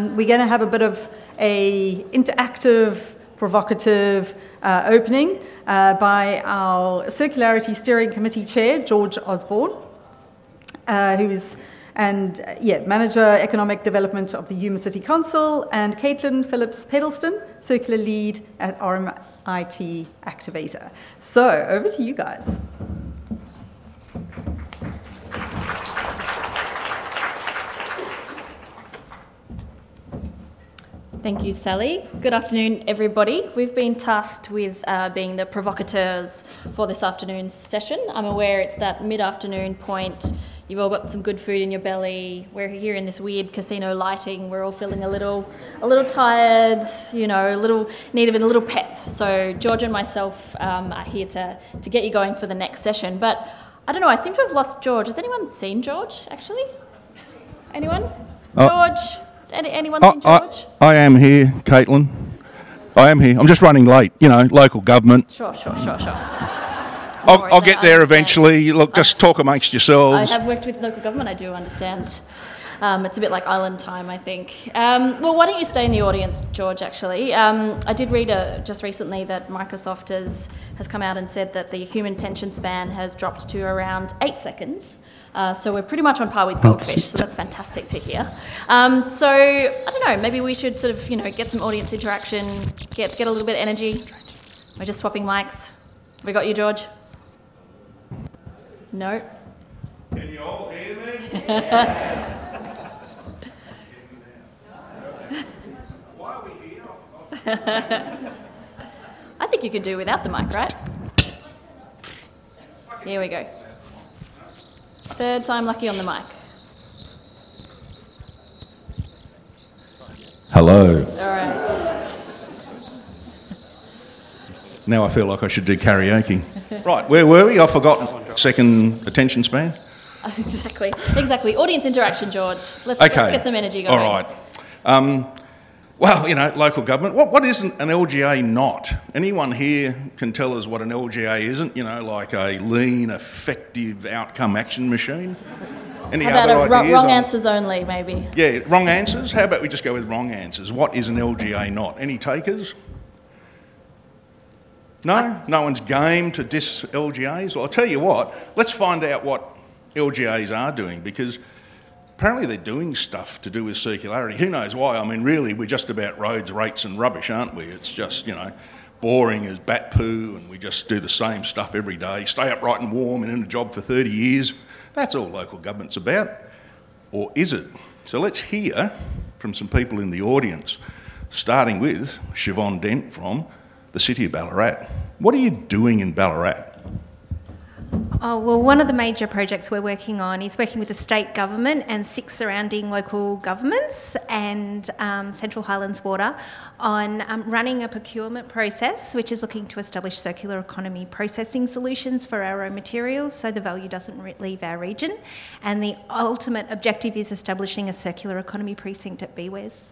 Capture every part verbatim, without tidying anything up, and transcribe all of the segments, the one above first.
Um, we're going to have a bit of a interactive, provocative uh, opening uh, by our Circularity Steering Committee Chair, George Osborne, uh, who's and uh, yeah, Manager Economic Development of the Yuma City Council, and Caitlin Phillips-Pedalston, Circular Lead at R M I T Activator. So, over to you guys. Thank you, Sally. Good afternoon, everybody. We've been tasked with uh, being the provocateurs for this afternoon's session. I'm aware it's that mid-afternoon point. You've all got some good food in your belly. We're here in this weird casino lighting. We're all feeling a little, a little tired. You know, a little need of a little pep. So George and myself um, are here to to get you going for the next session. But I don't know. I seem to have lost George. Has anyone seen George? Actually, anyone? Oh. George. Any, anyone Oh, seen George? I, I am here, Caitlin. I am here. I'm just running late, you know, local government. Sure, sure, sure, sure. I'll, worries, I'll I get there understand. eventually. Look, just talk amongst I yourselves. have worked with local government, I do understand. Um, it's a bit like island time, I think. Um, well, why don't you stay in the audience, George, actually. Um, I did read a, just recently that Microsoft has, has come out and said that the human attention span has dropped to around eight seconds. Uh, so we're pretty much on par with goldfish, so that's fantastic to hear. Um, so, I don't know, maybe we should sort of, you know, get some audience interaction, get get a little bit of energy. We're just swapping mics. Have we got you, George? No? Can you all hear me? Why are we here? I think you could do without the mic, right? Here we go. Third time lucky on the mic. Hello. All right. Now I feel like I should do karaoke. Right, where were we? I've forgotten. Second attention span? Exactly. Exactly. Audience interaction, George. Let's, Okay. let's get some energy going. All right. Um, well, you know, local government. What What isn't an L G A not? Anyone here can tell us what an L G A isn't? You know, like a lean, effective outcome action machine? Any How about other a wrong, ideas wrong on- answers only, maybe? Yeah, wrong answers? How about we just go with wrong answers? What is an L G A not? Any takers? No? No one's game to diss L G As? Well, I'll tell you what, let's find out what L G As are doing, because apparently they're doing stuff to do with circularity. Who knows why? I mean, really, we're just about roads, rates and rubbish, aren't we? It's just, you know, boring as bat poo, and we just do the same stuff every day, stay upright and warm and in a job for thirty years. That's all local government's about. Or is it? So let's hear from some people in the audience, starting with Siobhan Dent from the City of Ballarat. What are you doing in Ballarat? Oh, well, one of the major projects we're working on is working with the state government and six surrounding local governments and um, Central Highlands Water on um, running a procurement process which is looking to establish circular economy processing solutions for our raw materials so the value doesn't re- leave our region. And the ultimate objective is establishing a circular economy precinct at B W E S.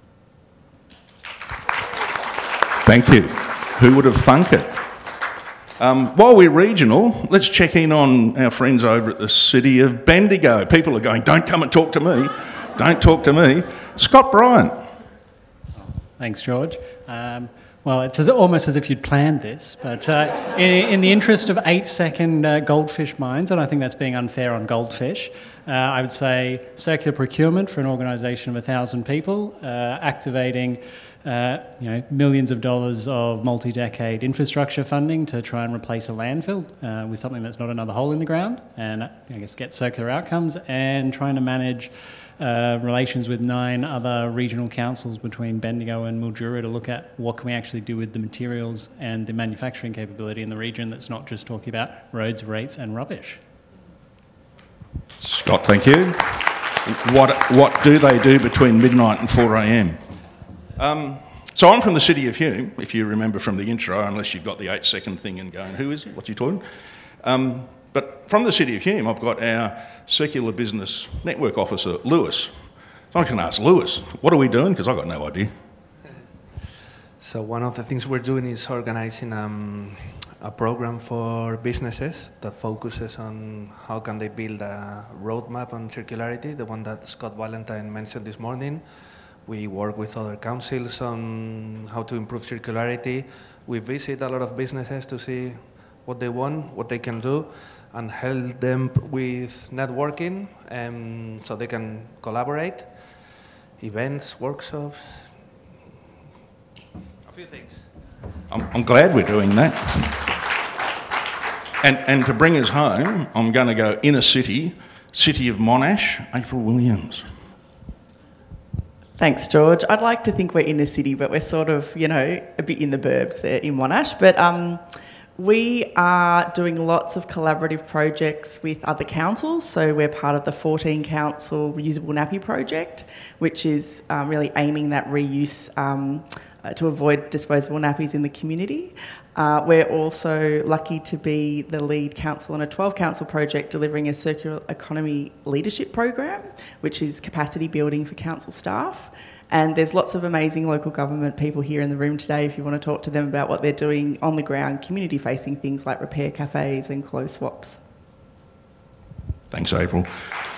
Thank you. Who would have thunk it? Um, while we're regional, let's check in on our friends over at the City of Bendigo. People are going, don't come and talk to me. Don't talk to me. Scott Bryant. Thanks, George. Um, well, it's as, almost as if you'd planned this, but uh, in, in the interest of eight-second uh, goldfish mines, and I think that's being unfair on goldfish, uh, I would say circular procurement for an organisation of one thousand people, uh, activating Uh, you know, millions of dollars of multi-decade infrastructure funding to try and replace a landfill uh, with something that's not another hole in the ground, and I guess get circular outcomes, and trying to manage uh, relations with nine other regional councils between Bendigo and Mildura to look at what can we actually do with the materials and the manufacturing capability in the region that's not just talking about roads, rates and rubbish. Scott, thank you. What, what do they do between midnight and four a.m? Um, so I'm from the City of Hume, if you remember from the intro, unless you've got the eight-second thing and going, who is he? What's he talking? Um, but from the City of Hume, I've got our Circular Business Network Officer, Lewis. So I'm going to ask Lewis, what are we doing? Because I've got no idea. So one of the things we're doing is organising um, a program for businesses that focuses on how can they build a roadmap on circularity, the one that Scott Valentine mentioned this morning, We work with other councils on how to improve circularity. We visit a lot of businesses to see what they want, what they can do, and help them with networking um, so they can collaborate, events, workshops, a few things. I'm, I'm glad we're doing that. And, and to bring us home, I'm going to go inner city, city of Monash, April Williams. Thanks, George. I'd like to think we're inner city, but we're sort of, you know, a bit in the burbs there in Monash. But um, we are doing lots of collaborative projects with other councils. So we're part of the fourteen Council Reusable Nappy Project, which is um, really aiming that reuse um, uh, to avoid disposable nappies in the community. Uh, we're also lucky to be the lead council on a twelve council project delivering a circular economy leadership program, which is capacity building for council staff. And there's lots of amazing local government people here in the room today if you want to talk to them about what they're doing on the ground, community-facing things like repair cafes and clothes swaps. Thanks, April.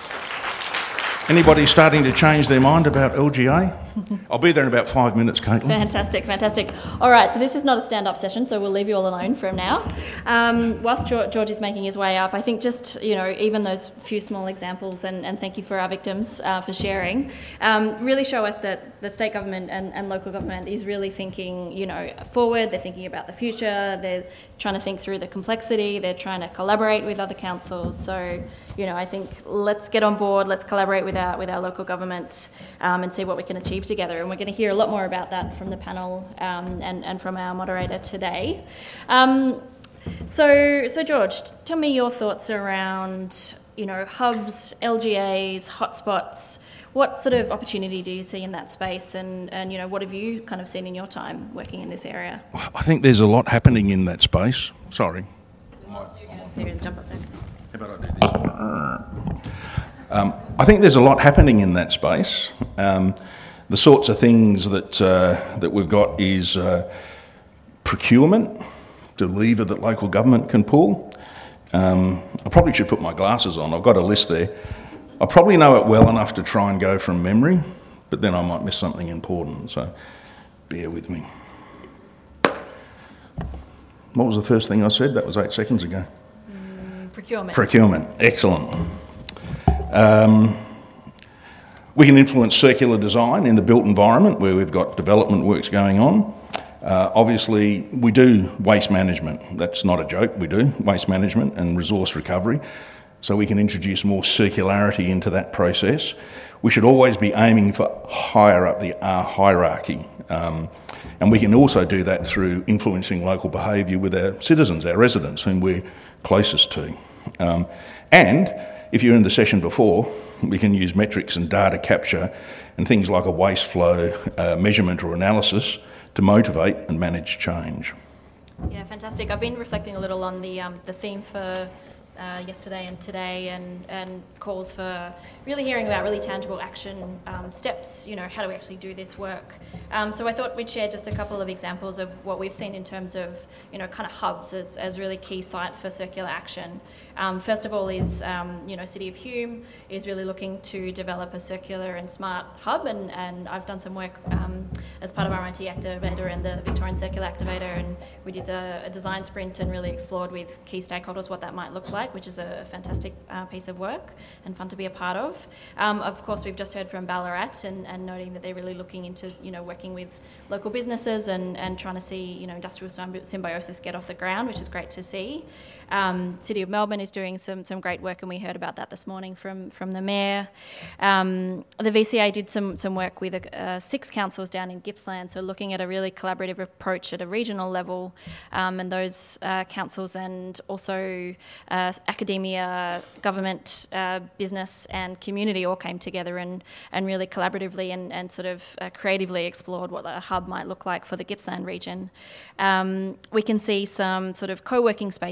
Anybody starting to change their mind about L G A? I'll be there in about five minutes, Caitlin. Fantastic, fantastic. All right, so this is not a stand-up session, so we'll leave you all alone from now. Um, whilst George, George is making his way up, I think just, you know, even those few small examples, and, and thank you for our victims uh, for sharing, um, really show us that the state government and, and local government is really thinking, you know, forward. They're thinking about the future. They're trying to think through the complexity. They're trying to collaborate with other councils. So, you know, I think let's get on board. Let's collaborate with our with our local government um, and see what we can achieve together. And we're going to hear a lot more about that from the panel um, and and from our moderator today. Um, so, so George, tell me your thoughts around, you know, hubs, L G As, hotspots. What sort of opportunity do you see in that space, and, and you know, what have you kind of seen in your time working in this area? I think there's a lot happening in that space. Sorry. Here, jump up there. How about I do this? Um, I think there's a lot happening in that space. Um, the sorts of things that uh, that we've got is uh, procurement, the lever that local government can pull. Um, I probably should put my glasses on. I've got a list there. I probably know it well enough to try and go from memory, but then I might miss something important, so bear with me. What was the first thing I said? That was eight seconds ago. Mm, procurement. Procurement, excellent. Um, we can influence circular design in the built environment where we've got development works going on. Uh, obviously, we do waste management. That's not a joke, we do waste management and resource recovery. So we can introduce more circularity into that process. We should always be aiming for higher up the uh, hierarchy. Um, and we can also do that through influencing local behaviour with our citizens, our residents, whom we're closest to. Um, and if you're in the session before, we can use metrics and data capture and things like a waste flow uh, measurement or analysis to motivate and manage change. Yeah, fantastic. I've been reflecting a little on the um, the theme for uh, yesterday and today, and, and calls for really hearing about really tangible action um, steps. You know, how do we actually do this work? Um, so I thought we'd share just a couple of examples of what we've seen in terms of, you know, kind of hubs as, as really key sites for circular action. Um, first of all is, um, you know, City of Hume is really looking to develop a circular and smart hub, and, and I've done some work um, as part of our I T Activator and the Victorian Circular Activator, and we did a, a design sprint and really explored with key stakeholders what that might look like, which is a fantastic uh, piece of work and fun to be a part of. Um, of course, we've just heard from Ballarat and, and noting that they're really looking into, you know, working with local businesses and, and trying to see, you know, industrial symbiosis get off the ground, which is great to see. Um, City of Melbourne is doing some some great work, and we heard about that this morning from from the Mayor. Um, the V C A did some some work with uh, six councils down in Gippsland, so looking at a really collaborative approach at a regional level, um, and those uh, councils and also uh, academia, government, uh, business and community all came together and, and really collaboratively and, and sort of uh, creatively explored what a hub might look like for the Gippsland region. Um, we can see some sort of co-working spaces as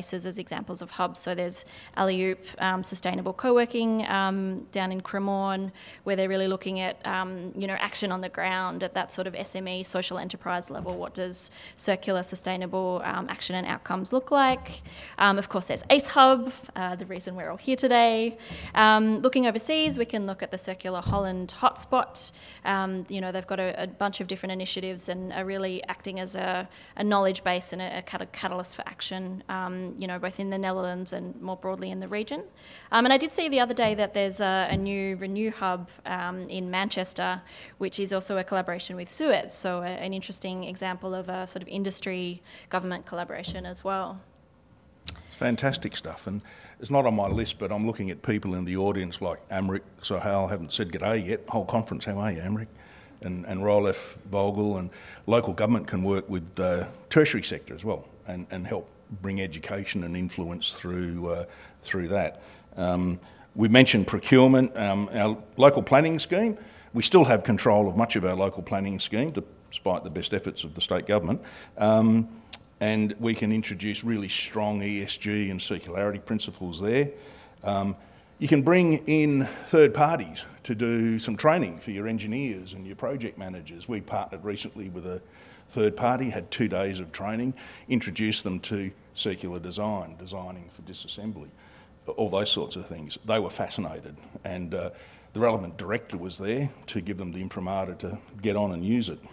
examples of hubs. So there's Alley-oop um, Sustainable Co-working um, down in Cremorne, where they're really looking at um, you know action on the ground at that sort of S M E social enterprise level. What does circular sustainable um, action and outcomes look like? Um, of course, there's ACE Hub, uh, the reason we're all here today. Um, looking overseas, we can look at the Circular Holland Hotspot. Um, you know, they've got a, a bunch of different initiatives and are really acting as a, a knowledge base and a, a cat- catalyst for action, um, you know, both in the Netherlands and more broadly in the region. Um, and I did see the other day that there's a, a new Renew Hub um, in Manchester, which is also a collaboration with Suez, so a, an interesting example of a sort of industry-government collaboration as well. It's fantastic stuff, and it's not on my list, but I'm looking at people in the audience like Amrik Sohail, haven't said g'day yet, whole conference, how are you, Amrik? And, and Rolf Vogel, and local government can work with the tertiary sector as well and, and help bring education and influence through uh, through that. Um, we mentioned procurement, um, our local planning scheme. We still have control of much of our local planning scheme, despite the best efforts of the state government. Um, and we can introduce really strong E S G and circularity principles there. Um, You can bring in third parties to do some training for your engineers and your project managers. We partnered recently with a third party, had two days of training, introduced them to circular design, designing for disassembly, all those sorts of things. They were fascinated, and uh, the relevant director was there to give them the imprimatur to get on and use it.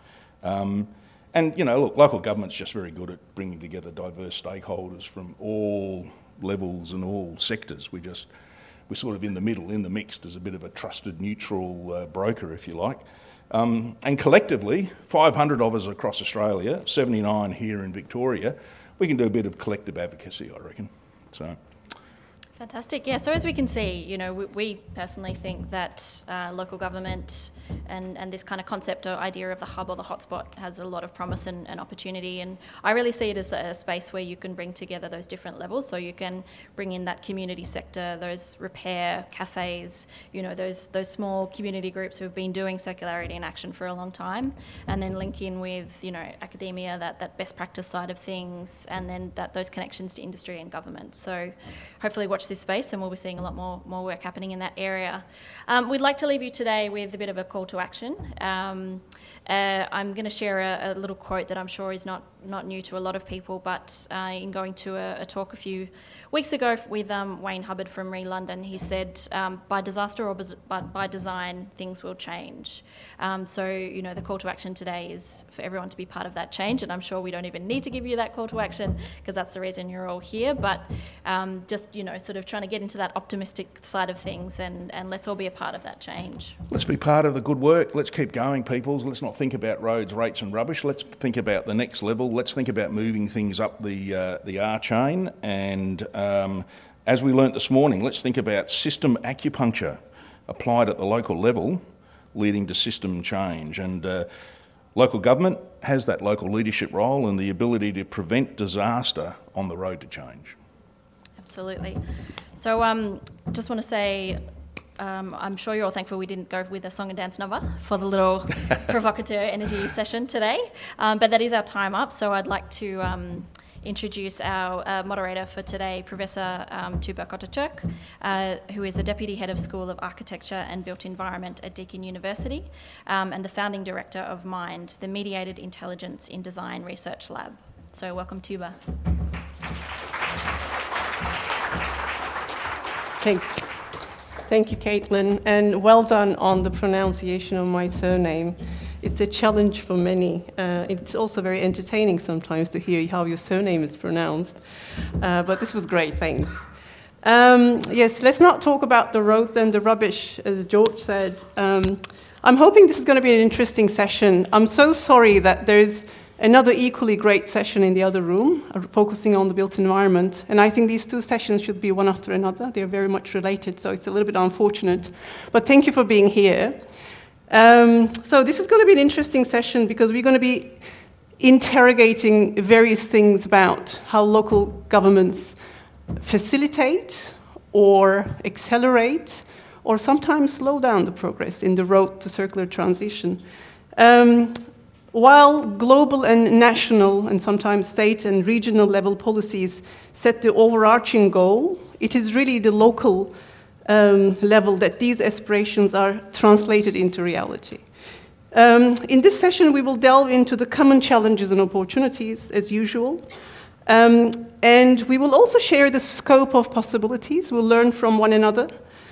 Um, and, you know, look, local government's just very good at bringing together diverse stakeholders from all levels and all sectors. We just... We're sort of in the middle, in the mixed, as a bit of a trusted, neutral uh, broker, if you like. Um, and collectively, five hundred of us across Australia, seventy-nine here in Victoria, we can do a bit of collective advocacy, I reckon. So. Fantastic. Yeah, so as we can see, you know, we, we personally think that uh, local government and, and this kind of concept or idea of the hub or the hotspot has a lot of promise and, and opportunity, and I really see it as a space where you can bring together those different levels. So you can bring in that community sector, those repair cafes, you know, those those small community groups who have been doing circularity in action for a long time, and then link in with, you know, academia, that, that best practice side of things, and then that those connections to industry and government. So hopefully watch this space and we'll be seeing a lot more, more work happening in that area. Um, we'd like to leave you today with a bit of a call to action. Um, uh, I'm going to share a, a little quote that I'm sure is not, not new to a lot of people, but uh, in going to a, a talk a few weeks ago with um, Wayne Hubbard from Re London, he said, um, by disaster or by, by design, things will change. Um, so, you know, the call to action today is for everyone to be part of that change, and I'm sure we don't even need to give you that call to action because that's the reason you're all here, but um, just, you know, sort of trying to get into that optimistic side of things, and, and let's all be a part of that change. Let's be part of the good work. Let's keep going, people. Let's not think about roads, rates and rubbish. Let's think about the next level. Let's think about moving things up the uh, the R chain. And um, as we learnt this morning, let's think about system acupuncture applied at the local level, leading to system change. And uh, local government has that local leadership role and the ability to prevent disaster on the road to change. Absolutely. So um, just want to say, um, I'm sure you're all thankful we didn't go with a song and dance number for the little provocateur energy session today, um, but that is our time up, so I'd like to um, introduce our uh, moderator for today, Professor um, Tuba Kotaturk, uh, who is the Deputy Head of School of Architecture and Built Environment at Deakin University, um, and the Founding Director of MIND, the Mediated Intelligence in Design Research Lab. So welcome, Tuba. Thanks. Thank you, Caitlin, and well done on the pronunciation of my surname. It's a challenge for many. Uh, it's also very entertaining sometimes to hear how your surname is pronounced, uh, but this was great, thanks. Um, yes, let's not talk about the roads and the rubbish, as George said. Um, I'm hoping this is going to be an interesting session. I'm so sorry that there's another equally great session in the other room, uh, focusing on the built environment. And I think these two sessions should be one after another. They're very much related, so it's a little bit unfortunate. But thank you for being here. Um, so this is going to be an interesting session because we're going to be interrogating various things about how local governments facilitate or accelerate or sometimes slow down the progress in the road to circular transition. Um, while global and national and sometimes state and regional level policies set the overarching goal, it is really the local um, level that these aspirations are translated into reality. Um, in this session, we will delve into the common challenges and opportunities, as usual. Um, and we will also share the scope of possibilities. We'll learn from one another.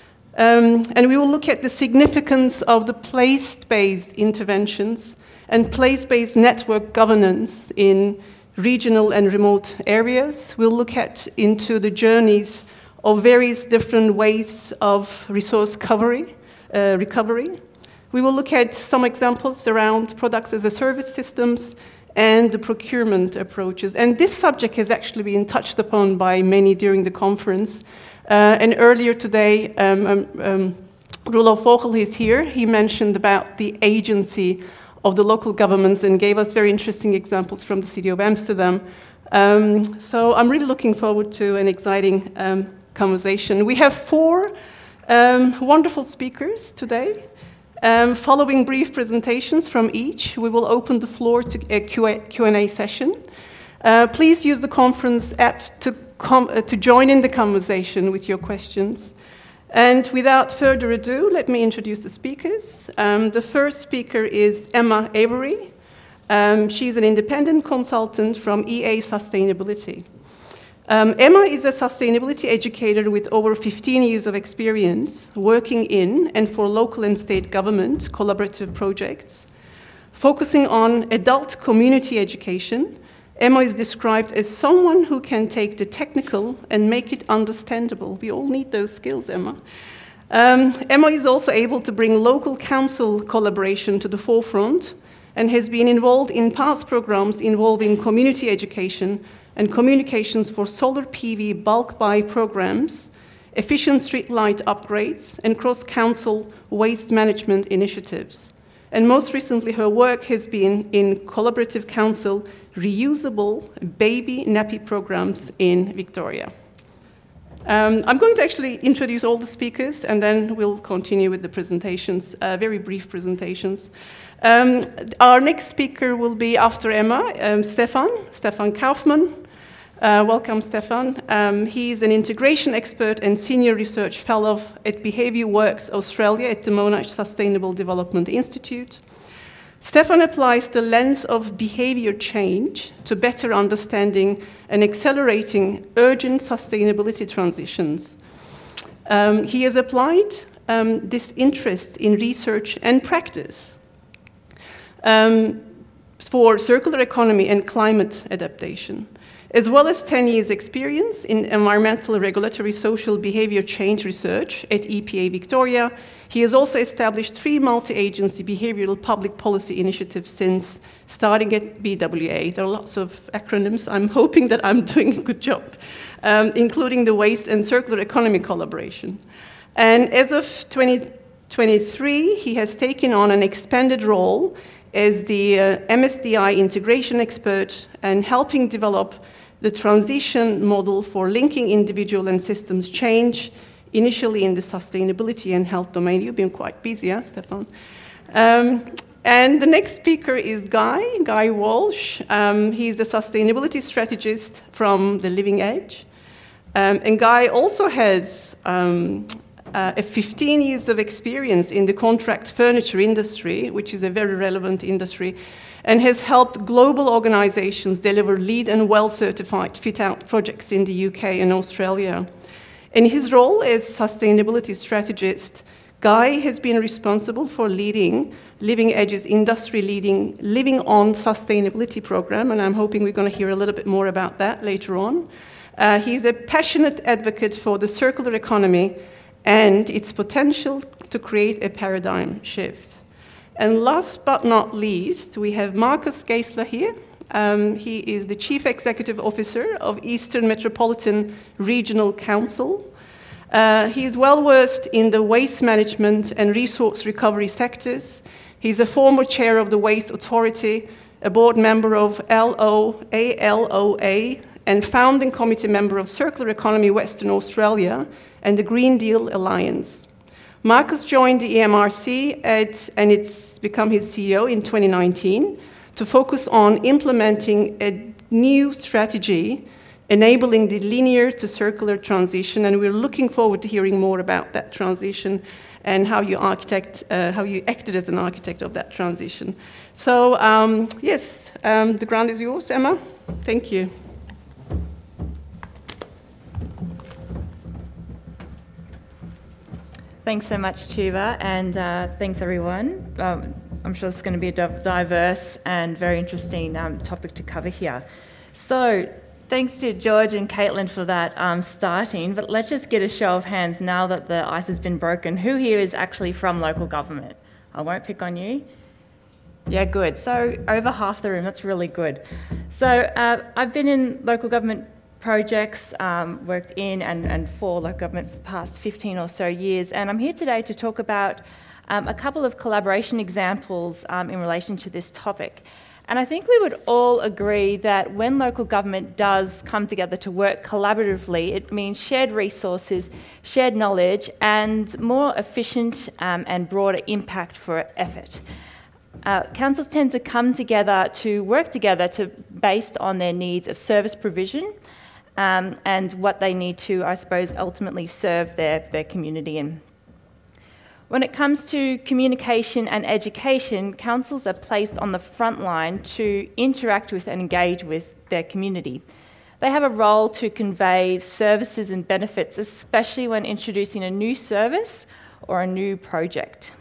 Um, and we will look at the significance of the place-based interventions and place-based network governance in regional and remote areas. We'll look at into the journeys of various different ways of resource recovery. Uh, recovery. We will look at some examples around products as a service systems and the procurement approaches. And this subject has actually been touched upon by many during the conference. Uh, and earlier today, um, um, um, Roelof Vogel is here. He mentioned about the agency of the local governments and gave us very interesting examples from the city of Amsterdam. Um, so I'm really looking forward to an exciting um, conversation. We have four um, wonderful speakers today. Um, following brief presentations from each, we will open the floor to a Q and A session. Uh, please use the conference app to, com uh, to join in the conversation with your questions. And without further ado, let me introduce the speakers. Um, the first speaker is Emma Avery. Um, she's an independent consultant from E A Sustainability. Um, Emma is a sustainability educator with over fifteen years of experience working in and for local and state government collaborative projects. Focusing on adult community education, Emma is described as someone who can take the technical and make it understandable. We all need those skills, Emma. Um, Emma is also able to bring local council collaboration to the forefront and has been involved in past programs involving community education and communications for solar P V bulk buy programs, efficient street light upgrades, and cross-council waste management initiatives. And most recently, her work has been in collaborative council reusable baby nappy programs in Victoria. Um, I'm going to actually introduce all the speakers, and then we'll continue with the presentations, uh, very brief presentations. Um, our next speaker will be after Emma, um, Stefan, Stefan Kaufmann. Uh, welcome, Stefan. Um, he's an integration expert and senior research fellow at Behaviour Works Australia at the Monash Sustainable Development Institute. Stefan applies the lens of behaviour change to better understanding and accelerating urgent sustainability transitions. Um, he has applied um, this interest in research and practice um, for circular economy and climate adaptation, as well as ten years experience in environmental, regulatory, social behaviour change research at E P A Victoria. He has also established three multi-agency behavioural public policy initiatives since starting at B W A. There are lots of acronyms. I'm hoping that I'm doing a good job, um, including the waste and circular economy collaboration. And as of twenty twenty-three, he has taken on an expanded role as the uh, M S D I integration expert and helping develop the transition model for linking individual and systems change, initially in the sustainability and health domain. You've been quite busy, huh, Stefan? Um, and the next speaker is Guy, Guy Walsh. Um, he's a sustainability strategist from The Living Edge. Um, and Guy also has um, uh, a fifteen years of experience in the contract furniture industry, which is a very relevant industry, and has helped global organizations deliver LEED and WELL-certified fit-out projects in the U K and Australia. In his role as sustainability strategist, Guy has been responsible for leading Living Edge's industry-leading Living On sustainability program, and I'm hoping we're going to hear a little bit more about that later on. Uh, he's a passionate advocate for the circular economy and its potential to create a paradigm shift. And last but not least, we have Marcus Geisler here. Um, he is the Chief Executive Officer of Eastern Metropolitan Regional Council. Uh, he is well versed in the waste management and resource recovery sectors. He's a former chair of the Waste Authority, a board member of L O A L O A, and founding committee member of Circular Economy Western Australia and the Green Deal Alliance. Marcus joined the E M R C at, and it's become his C E O in twenty nineteen to focus on implementing a new strategy enabling the linear to circular transition, and we're looking forward to hearing more about that transition and how you architect, uh, how you acted as an architect of that transition. So um, yes, um, the ground is yours, Emma. Thank you. Thanks so much, Tuba, and uh, thanks everyone. Um, I'm sure this is going to be a diverse and very interesting um, topic to cover here. So, thanks to George and Caitlin for that um, starting, but let's just get a show of hands now that the ice has been broken. Who here is actually from local government? I won't pick on you. Yeah, good. So, over half the room, that's really good. So, uh, I've been in local government projects, um, worked in and, and for local government for the past fifteen or so years, and I'm here today to talk about um, a couple of collaboration examples um, in relation to this topic. And I think we would all agree that when local government does come together to work collaboratively, it means shared resources, shared knowledge, and more efficient um, and broader impact for effort. Uh, councils tend to come together to work together to, based on their needs of service provision um, and what they need to, I suppose, ultimately serve their, their community in. When it comes to communication and education, councils are placed on the front line to interact with and engage with their community. They have a role to convey services and benefits, especially when introducing a new service or a new project.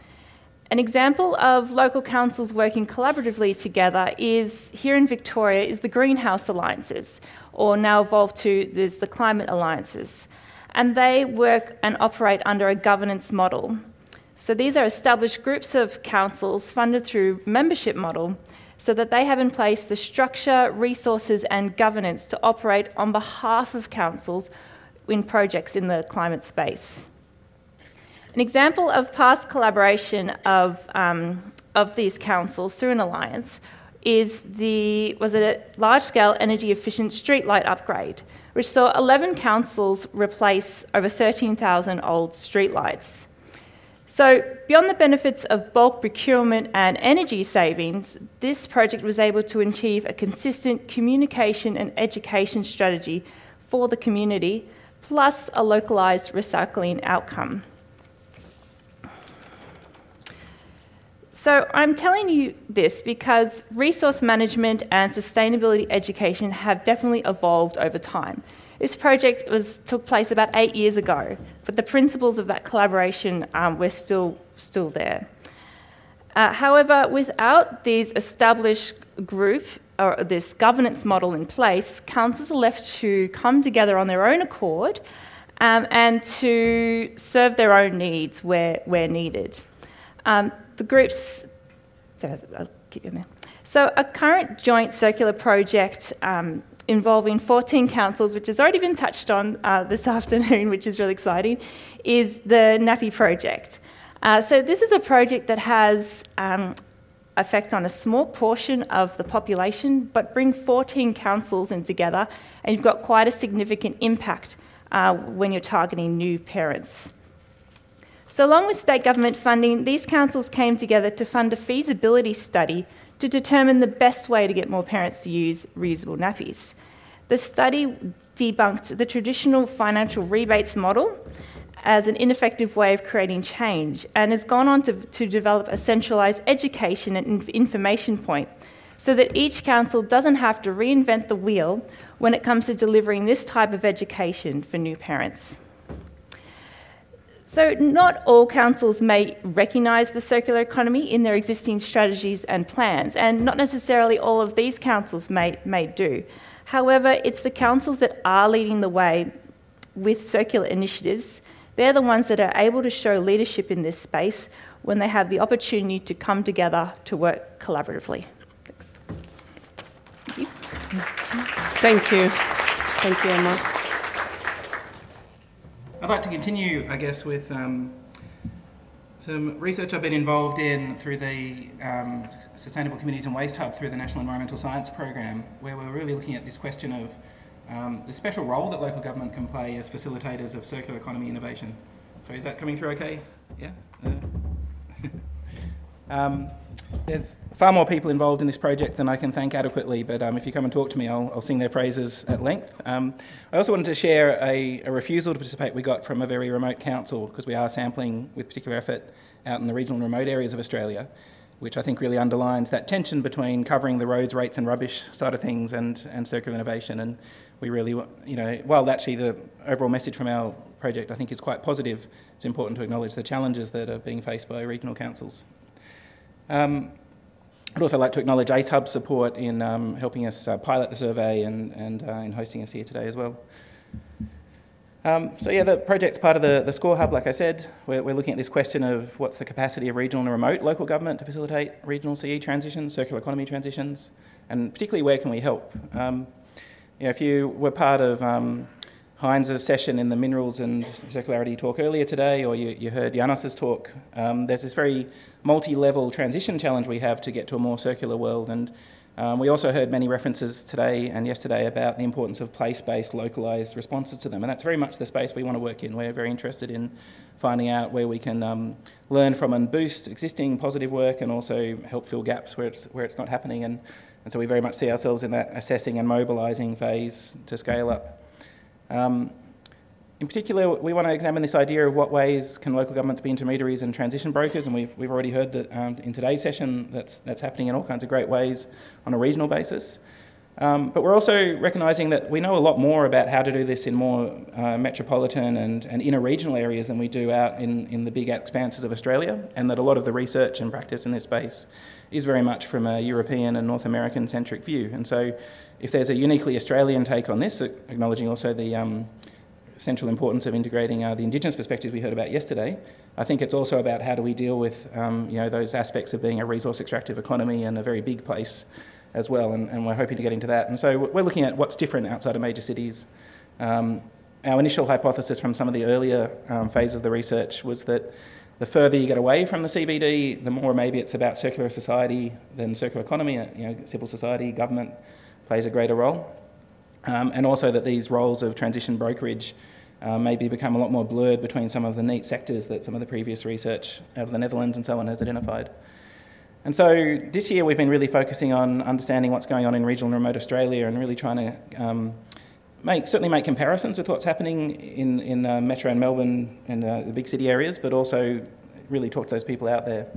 An example of local councils working collaboratively together is, here in Victoria, is the Greenhouse Alliances, or now evolved to, there's the Climate Alliances. And they work and operate under a governance model. So these are established groups of councils funded through membership model so that they have in place the structure, resources and governance to operate on behalf of councils in projects in the climate space. An example of past collaboration of, um, of these councils through an alliance is the, was it a large-scale energy-efficient streetlight upgrade, which saw eleven councils replace over thirteen thousand old streetlights. So beyond the benefits of bulk procurement and energy savings, this project was able to achieve a consistent communication and education strategy for the community, plus a localised recycling outcome. So I'm telling you this because resource management and sustainability education have definitely evolved over time. This project was, took place about eight years ago, but the principles of that collaboration um, were still, still there. Uh, however, without these established group or this governance model in place, councils are left to come together on their own accord um, and to serve their own needs where, where needed. Um, The groups, sorry, I'll keep you in there. So a current joint circular project um, involving fourteen councils, which has already been touched on uh, this afternoon, which is really exciting, is the NAPI project. Uh, so this is a project that has um, effect on a small portion of the population, but bring fourteen councils in together, and you've got quite a significant impact uh, when you're targeting new parents. So along with state government funding, these councils came together to fund a feasibility study to determine the best way to get more parents to use reusable nappies. The study debunked the traditional financial rebates model as an ineffective way of creating change and has gone on to, to develop a centralised education and information point so that each council doesn't have to reinvent the wheel when it comes to delivering this type of education for new parents. So not all councils may recognise the circular economy in their existing strategies and plans, and not necessarily all of these councils may, may do. However, it's the councils that are leading the way with circular initiatives. They're the ones that are able to show leadership in this space when they have the opportunity to come together to work collaboratively. Thanks. Thank you. Thank you. Thank you, Emma. I'd like to continue, I guess, with um, some research I've been involved in through the um, Sustainable Communities and Waste Hub through the National Environmental Science Program, where we're really looking at this question of um, the special role that local government can play as facilitators of circular economy innovation. So is that coming through okay? Yeah? Uh, um, There's far more people involved in this project than I can thank adequately, but um, if you come and talk to me, I'll, I'll sing their praises at length. Um, I also wanted to share a, a refusal to participate we got from a very remote council, because we are sampling with particular effort out in the regional and remote areas of Australia, which I think really underlines that tension between covering the roads, rates and rubbish side of things and, and circular innovation. And we really, you know, while actually the overall message from our project I think is quite positive, it's important to acknowledge the challenges that are being faced by regional councils. Um, I'd also like to acknowledge ACE Hub's support in um, helping us uh, pilot the survey and, and uh, in hosting us here today as well. Um, so yeah, the project's part of the, the SCORE Hub, like I said. We're, we're looking at this question of what's the capacity of regional and remote local government to facilitate regional C E transitions, circular economy transitions, and particularly where can we help. Um, you know, if you were part of um, Heinz's session in the minerals and circularity talk earlier today, or you, you heard Janos's talk, um, there's this very multi-level transition challenge we have to get to a more circular world. And um, we also heard many references today and yesterday about the importance of place-based, localised responses to them. And that's very much the space we want to work in. We're very interested in finding out where we can um, learn from and boost existing positive work and also help fill gaps where it's, where it's not happening. And, and so we very much see ourselves in that assessing and mobilising phase to scale up. Um, in particular, we want to examine this idea of what ways can local governments be intermediaries and transition brokers, and we've, we've already heard that um, in today's session that's, that's happening in all kinds of great ways on a regional basis. Um, but we're also recognising that we know a lot more about how to do this in more uh, metropolitan and, and inner regional areas than we do out in, in the big expanses of Australia, and that a lot of the research and practice in this space is very much from a European and North American centric view. And so if there's a uniquely Australian take on this, acknowledging also the um, central importance of integrating uh, the Indigenous perspectives we heard about yesterday, I think it's also about how do we deal with um, you know, those aspects of being a resource extractive economy and a very big place as well, and, and we're hoping to get into that. And so we're looking at what's different outside of major cities. Um, our initial hypothesis from some of the earlier um, phases of the research was that the further you get away from the C B D, the more maybe it's about circular society than circular economy. You know, civil society, government plays a greater role. Um, and also that these roles of transition brokerage uh, maybe become a lot more blurred between some of the neat sectors that some of the previous research out of the Netherlands and so on has identified. And so this year we've been really focusing on understanding what's going on in regional and remote Australia and really trying to um, make certainly make comparisons with what's happening in, in uh, Metro and Melbourne and uh, the big city areas, but also really talk to those people out there.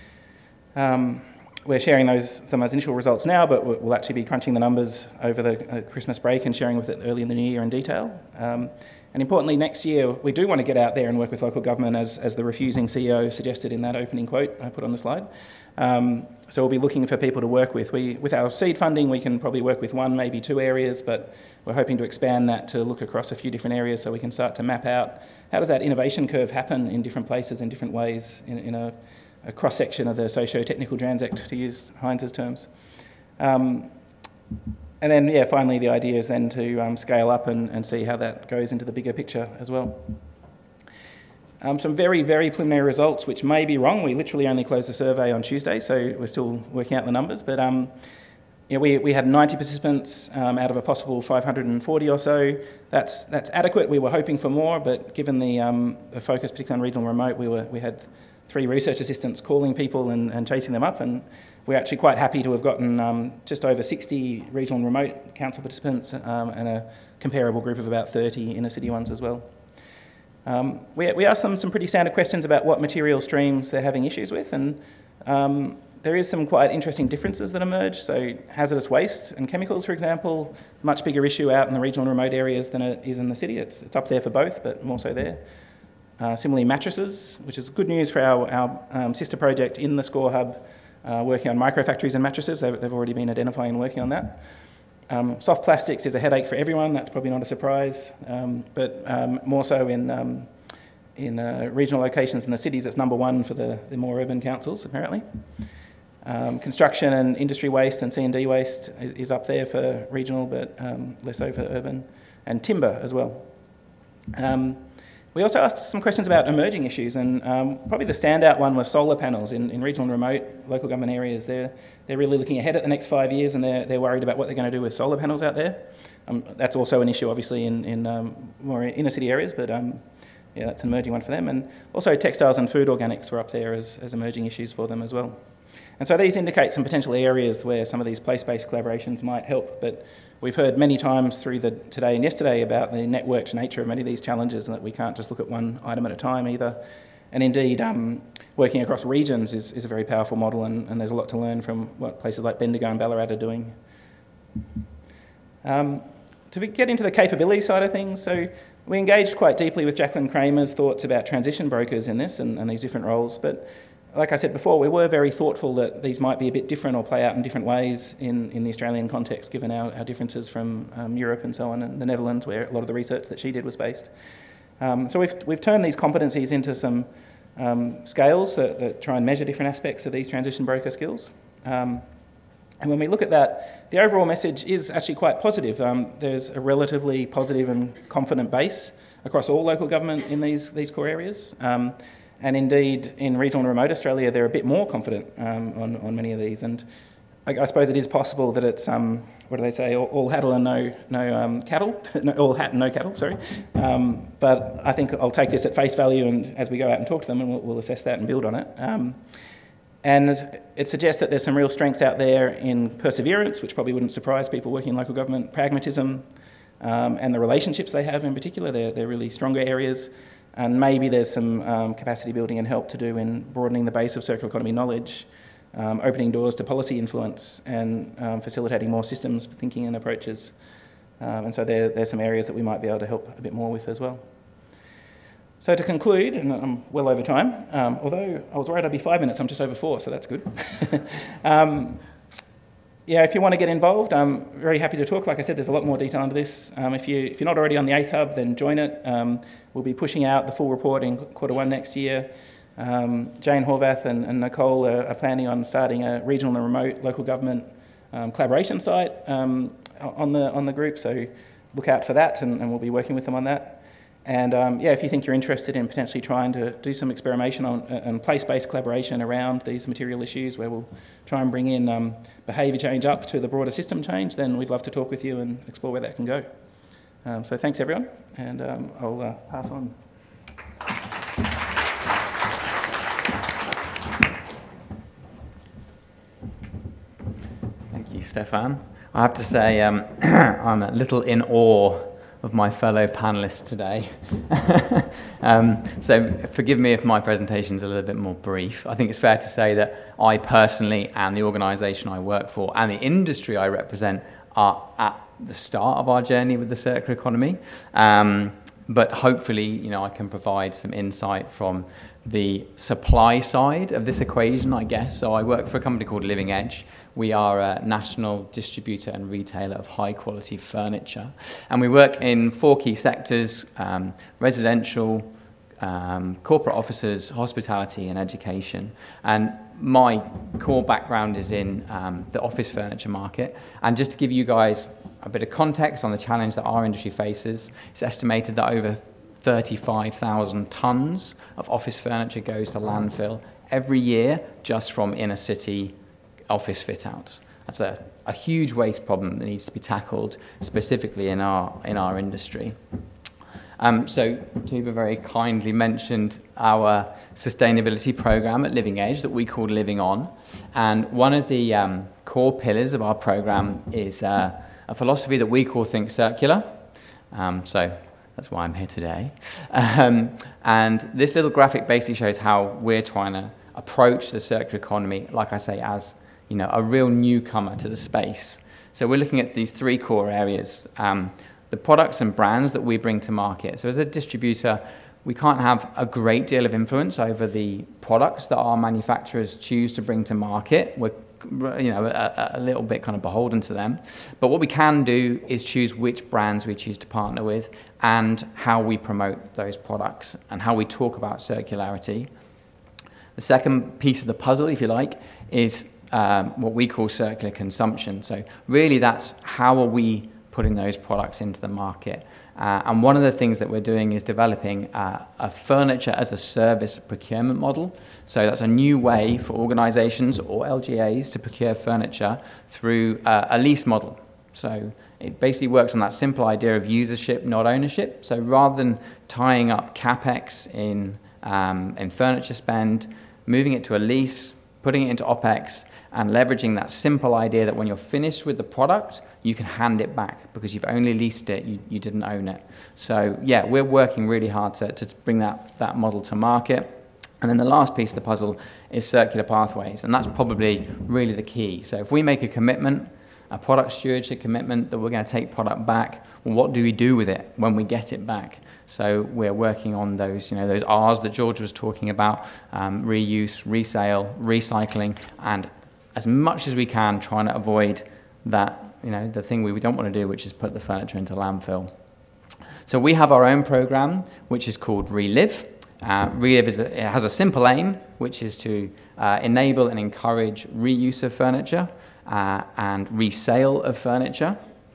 Um, We're sharing those some of those initial results now, but we'll actually be crunching the numbers over the uh, Christmas break and sharing with it early in the new year in detail. Um, and importantly, next year, we do want to get out there and work with local government, as, as the refusing C E O suggested in that opening quote I put on the slide. Um, so we'll be looking for people to work with. We, with our seed funding, we can probably work with one, maybe two areas, but we're hoping to expand that to look across a few different areas so we can start to map out how does that innovation curve happen in different places in different ways in, in a a cross-section of the socio-technical transact, to use Heinz's terms. Um, and then, yeah, finally the idea is then to um, scale up and, and see how that goes into the bigger picture as well. Um, some very, very preliminary results, which may be wrong. We literally only closed the survey on Tuesday, so we're still working out the numbers. But um, yeah, we, we had ninety participants um, out of a possible five hundred forty or so. That's that's adequate. We were hoping for more, but given the, um, the focus, particularly on regional and remote, we were we had three research assistants calling people and, and chasing them up, and we're actually quite happy to have gotten um, just over sixty regional and remote council participants um, and a comparable group of about thirty inner city ones as well. Um, we, we asked them some pretty standard questions about what material streams they're having issues with, and um, there is some quite interesting differences that emerge. So hazardous waste and chemicals, for example, much bigger issue out in the regional and remote areas than it is in the city. It's, it's up there for both, but more so there. Uh, similarly, mattresses, which is good news for our, our um, sister project in the SCORE Hub, uh, working on microfactories and mattresses. They've, they've already been identifying and working on that. Um, soft plastics is a headache for everyone. That's probably not a surprise, um, but um, more so in um, in uh, regional locations in the cities. It's number one for the, the more urban councils, apparently. Um, construction and industry waste and C and D waste is, is up there for regional, but um, less so for urban, and timber as well. Um, We also asked some questions about emerging issues, and um, probably the standout one was solar panels in, in regional and remote local government areas. They're, they're really looking ahead at the next five years, and they're, they're worried about what they're going to do with solar panels out there. Um, that's also an issue, obviously, in, in um, more inner city areas, but um, yeah, that's an emerging one for them. And also textiles and food organics were up there as, as emerging issues for them as well. And so these indicate some potential areas where some of these place-based collaborations might help, but we've heard many times through the today and yesterday about the networked nature of many of these challenges and that we can't just look at one item at a time either. And indeed, um, working across regions is, is a very powerful model, and, and there's a lot to learn from what places like Bendigo and Ballarat are doing. Um, to be, get into the capability side of things, so we engaged quite deeply with Jacqueline Kramer's thoughts about transition brokers in this and, and these different roles, but like I said before, we were very thoughtful that these might be a bit different or play out in different ways in, in the Australian context, given our, our differences from um, Europe and so on, and the Netherlands, where a lot of the research that she did was based. Um, so we've, we've turned these competencies into some um, scales that, that try and measure different aspects of these transition broker skills. Um, and when we look at that, the overall message is actually quite positive. Um, there's a relatively positive and confident base across all local government in these, these core areas. Um, And indeed, in regional and remote Australia, they're a bit more confident um, on, on many of these. And I, I suppose it is possible that it's, um, what do they say, all, all hattle and no, no um, cattle? no, all hat and no cattle, sorry. Um, but I think I'll take this at face value, and as we go out and talk to them, and we'll, we'll assess that and build on it. Um, and it suggests that there's some real strengths out there in perseverance, which probably wouldn't surprise people working in local government, pragmatism, um, and the relationships they have in particular. They're, they're really stronger areas. And maybe there's some um, capacity building and help to do in broadening the base of circular economy knowledge, um, opening doors to policy influence, and um, facilitating more systems thinking and approaches. Um, and so there, there's some areas that we might be able to help a bit more with as well. So to conclude, and I'm well over time, um, although I was worried I'd be five minutes, I'm just over four, so that's good. um, Yeah, if you want to get involved, I'm very happy to talk. Like I said, there's a lot more detail into this. Um, if, you, if you're not already on the ACE Hub, then join it. Um, we'll be pushing out the full report in quarter one next year. Um, Jane Horvath and, and Nicole are, are planning on starting a regional and remote local government um, collaboration site um, on the on the group, so look out for that, and, and we'll be working with them on that. And um, yeah, if you think you're interested in potentially trying to do some experimentation on and place-based collaboration around these material issues, where we'll try and bring in um, behaviour change up to the broader system change, then we'd love to talk with you and explore where that can go. Um, so thanks everyone, and um, I'll uh, pass on. Thank you, Stefan. I have to say um, I'm a little in awe of my fellow panellists today. um, so forgive me if my presentation's a little bit more brief. I think it's fair to say that I personally and the organisation I work for and the industry I represent are at the start of our journey with the circular economy. Um, but hopefully, you know, I can provide some insight from the supply side of this equation, I guess. So I work for a company called Living Edge. We are a national distributor and retailer of high-quality furniture. And we work in four key sectors, um, residential, um, corporate offices, hospitality, and education. And my core background is in um, the office furniture market. And just to give you guys a bit of context on the challenge that our industry faces, it's estimated that over thirty-five thousand tonnes of office furniture goes to landfill every year just from inner city office fit-outs. That's a, a huge waste problem that needs to be tackled specifically in our in our industry. Um, so Tuba very kindly mentioned our sustainability program at Living Edge that we called Living On, and one of the um, core pillars of our program is uh, a philosophy that we call Think Circular. Um, so that's why I'm here today. Um, and this little graphic basically shows how we're trying to approach the circular economy, like I say, as you know, a real newcomer to the space. So we're looking at these three core areas, um, the products and brands that we bring to market. So as a distributor, we can't have a great deal of influence over the products that our manufacturers choose to bring to market. We're you know, a, a little bit kind of beholden to them. But what we can do is choose which brands we choose to partner with and how we promote those products and how we talk about circularity. The second piece of the puzzle, if you like, is um, what we call circular consumption. So really that's how are we putting those products into the market. Uh, and one of the things that we're doing is developing uh, a furniture as a service procurement model. So that's a new way for organisations or L G As to procure furniture through uh, a lease model. So it basically works on that simple idea of usership, not ownership. So rather than tying up capex in, um, in furniture spend, moving it to a lease, putting it into OPEX and leveraging that simple idea that when you're finished with the product, you can hand it back because you've only leased it, you, you didn't own it. So yeah, we're working really hard to, to bring that, that model to market. And then the last piece of the puzzle is circular pathways, and that's probably really the key. So if we make a commitment, a product stewardship commitment that we're going to take product back, well, what do we do with it when we get it back? So we're working on those, you know, those R's that George was talking about, um, reuse, resale, recycling, and as much as we can, trying to avoid that, you know, the thing we, we don't want to do, which is put the furniture into landfill. So we have our own program, which is called Relive. Uh, Relive is a, it has a simple aim, which is to uh, enable and encourage reuse of furniture uh, and resale of furniture.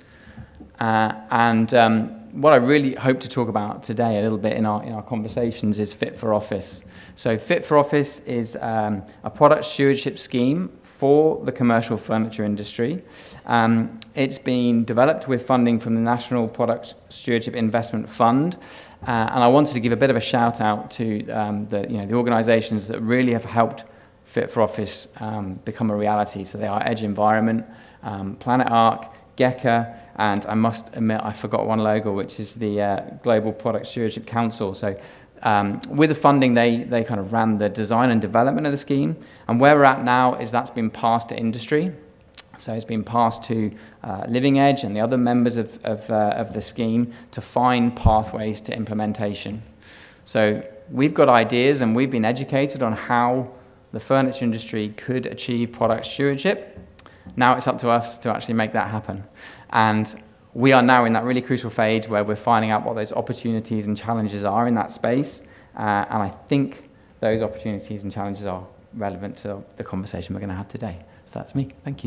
Uh, and um, what I really hope to talk about today a little bit in our in our conversations is Fit for Office. So Fit for Office is um, a product stewardship scheme for the commercial furniture industry. Um, it's been developed with funding from the National Product Stewardship Investment Fund. Uh, and I wanted to give a bit of a shout out to um, the you know the organisations that really have helped Fit for Office um, become a reality. So they are Edge Environment, um, Planet Arc, GECA, and I must admit I forgot one logo, which is the uh, Global Product Stewardship Council. So um, with the funding, they they kind of ran the design and development of the scheme. And where we're at now is that's been passed to industry. So it's been passed to uh, Living Edge and the other members of, of, uh, of the scheme to find pathways to implementation. So we've got ideas and we've been educated on how the furniture industry could achieve product stewardship. Now it's up to us to actually make that happen. And we are now in that really crucial phase where we're finding out what those opportunities and challenges are in that space. Uh, and I think those opportunities and challenges are relevant to the conversation we're going to have today. That's me. Thank you.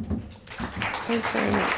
Thanks very much.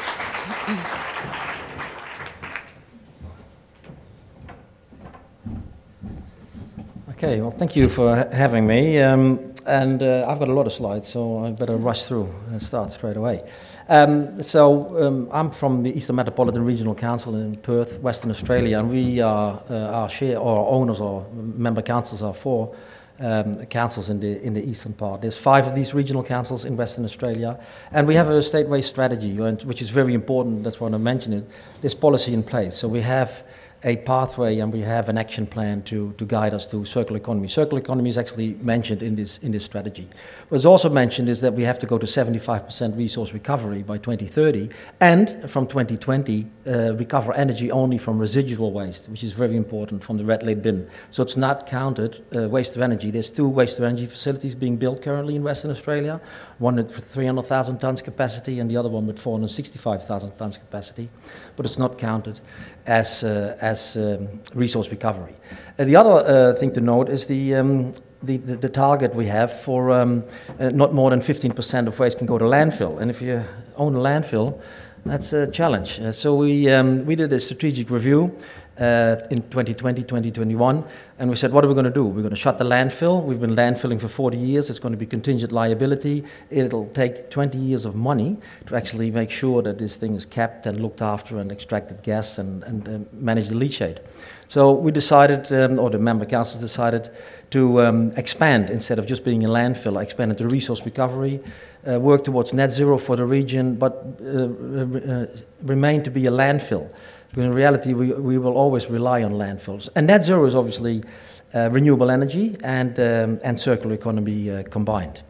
Okay, well, thank you for ha- having me. Um, and uh, I've got a lot of slides, so I better rush through and start straight away. Um, so um, I'm from the Eastern Metropolitan Regional Council in Perth, Western Australia, and we are uh, our share, or owners or member councils are four. Um, councils in the in the eastern part. There's five of these regional councils in Western Australia, and we have a state waste strategy, which is very important. That's why I mentioned it. There's policy in place, so we have a pathway and we have an action plan to, to guide us to circular economy. Circular economy is actually mentioned in this in this strategy. What's also mentioned is that we have to go to seventy-five percent resource recovery by twenty thirty, and from twenty twenty uh, recover energy only from residual waste, which is very important, from the red lid bin. So it's not counted uh, waste to energy. There's two waste to energy facilities being built currently in Western Australia, one with three hundred thousand tons capacity and the other one with four hundred sixty-five thousand tons capacity, but it's not counted as uh, as um, resource recovery. Uh, the other uh, thing to note is the, um, the, the the target we have for um, uh, not more than fifteen percent of waste can go to landfill. And if you own a landfill, that's a challenge. Uh, so we um, we did a strategic review uh, in twenty twenty, twenty twenty-one, and we said, what are we going to do? We're going to shut the landfill. We've been landfilling for forty years. It's going to be contingent liability. It'll take twenty years of money to actually make sure that this thing is kept and looked after and extracted gas and, and uh, manage the leachate. So we decided, um, or the member councils decided, to um, expand instead of just being a landfill, expand into resource recovery, uh, work towards net zero for the region, but uh, uh, remain to be a landfill. Because in reality, we, we will always rely on landfills. And net zero is obviously uh, renewable energy and, um, and circular economy uh, combined.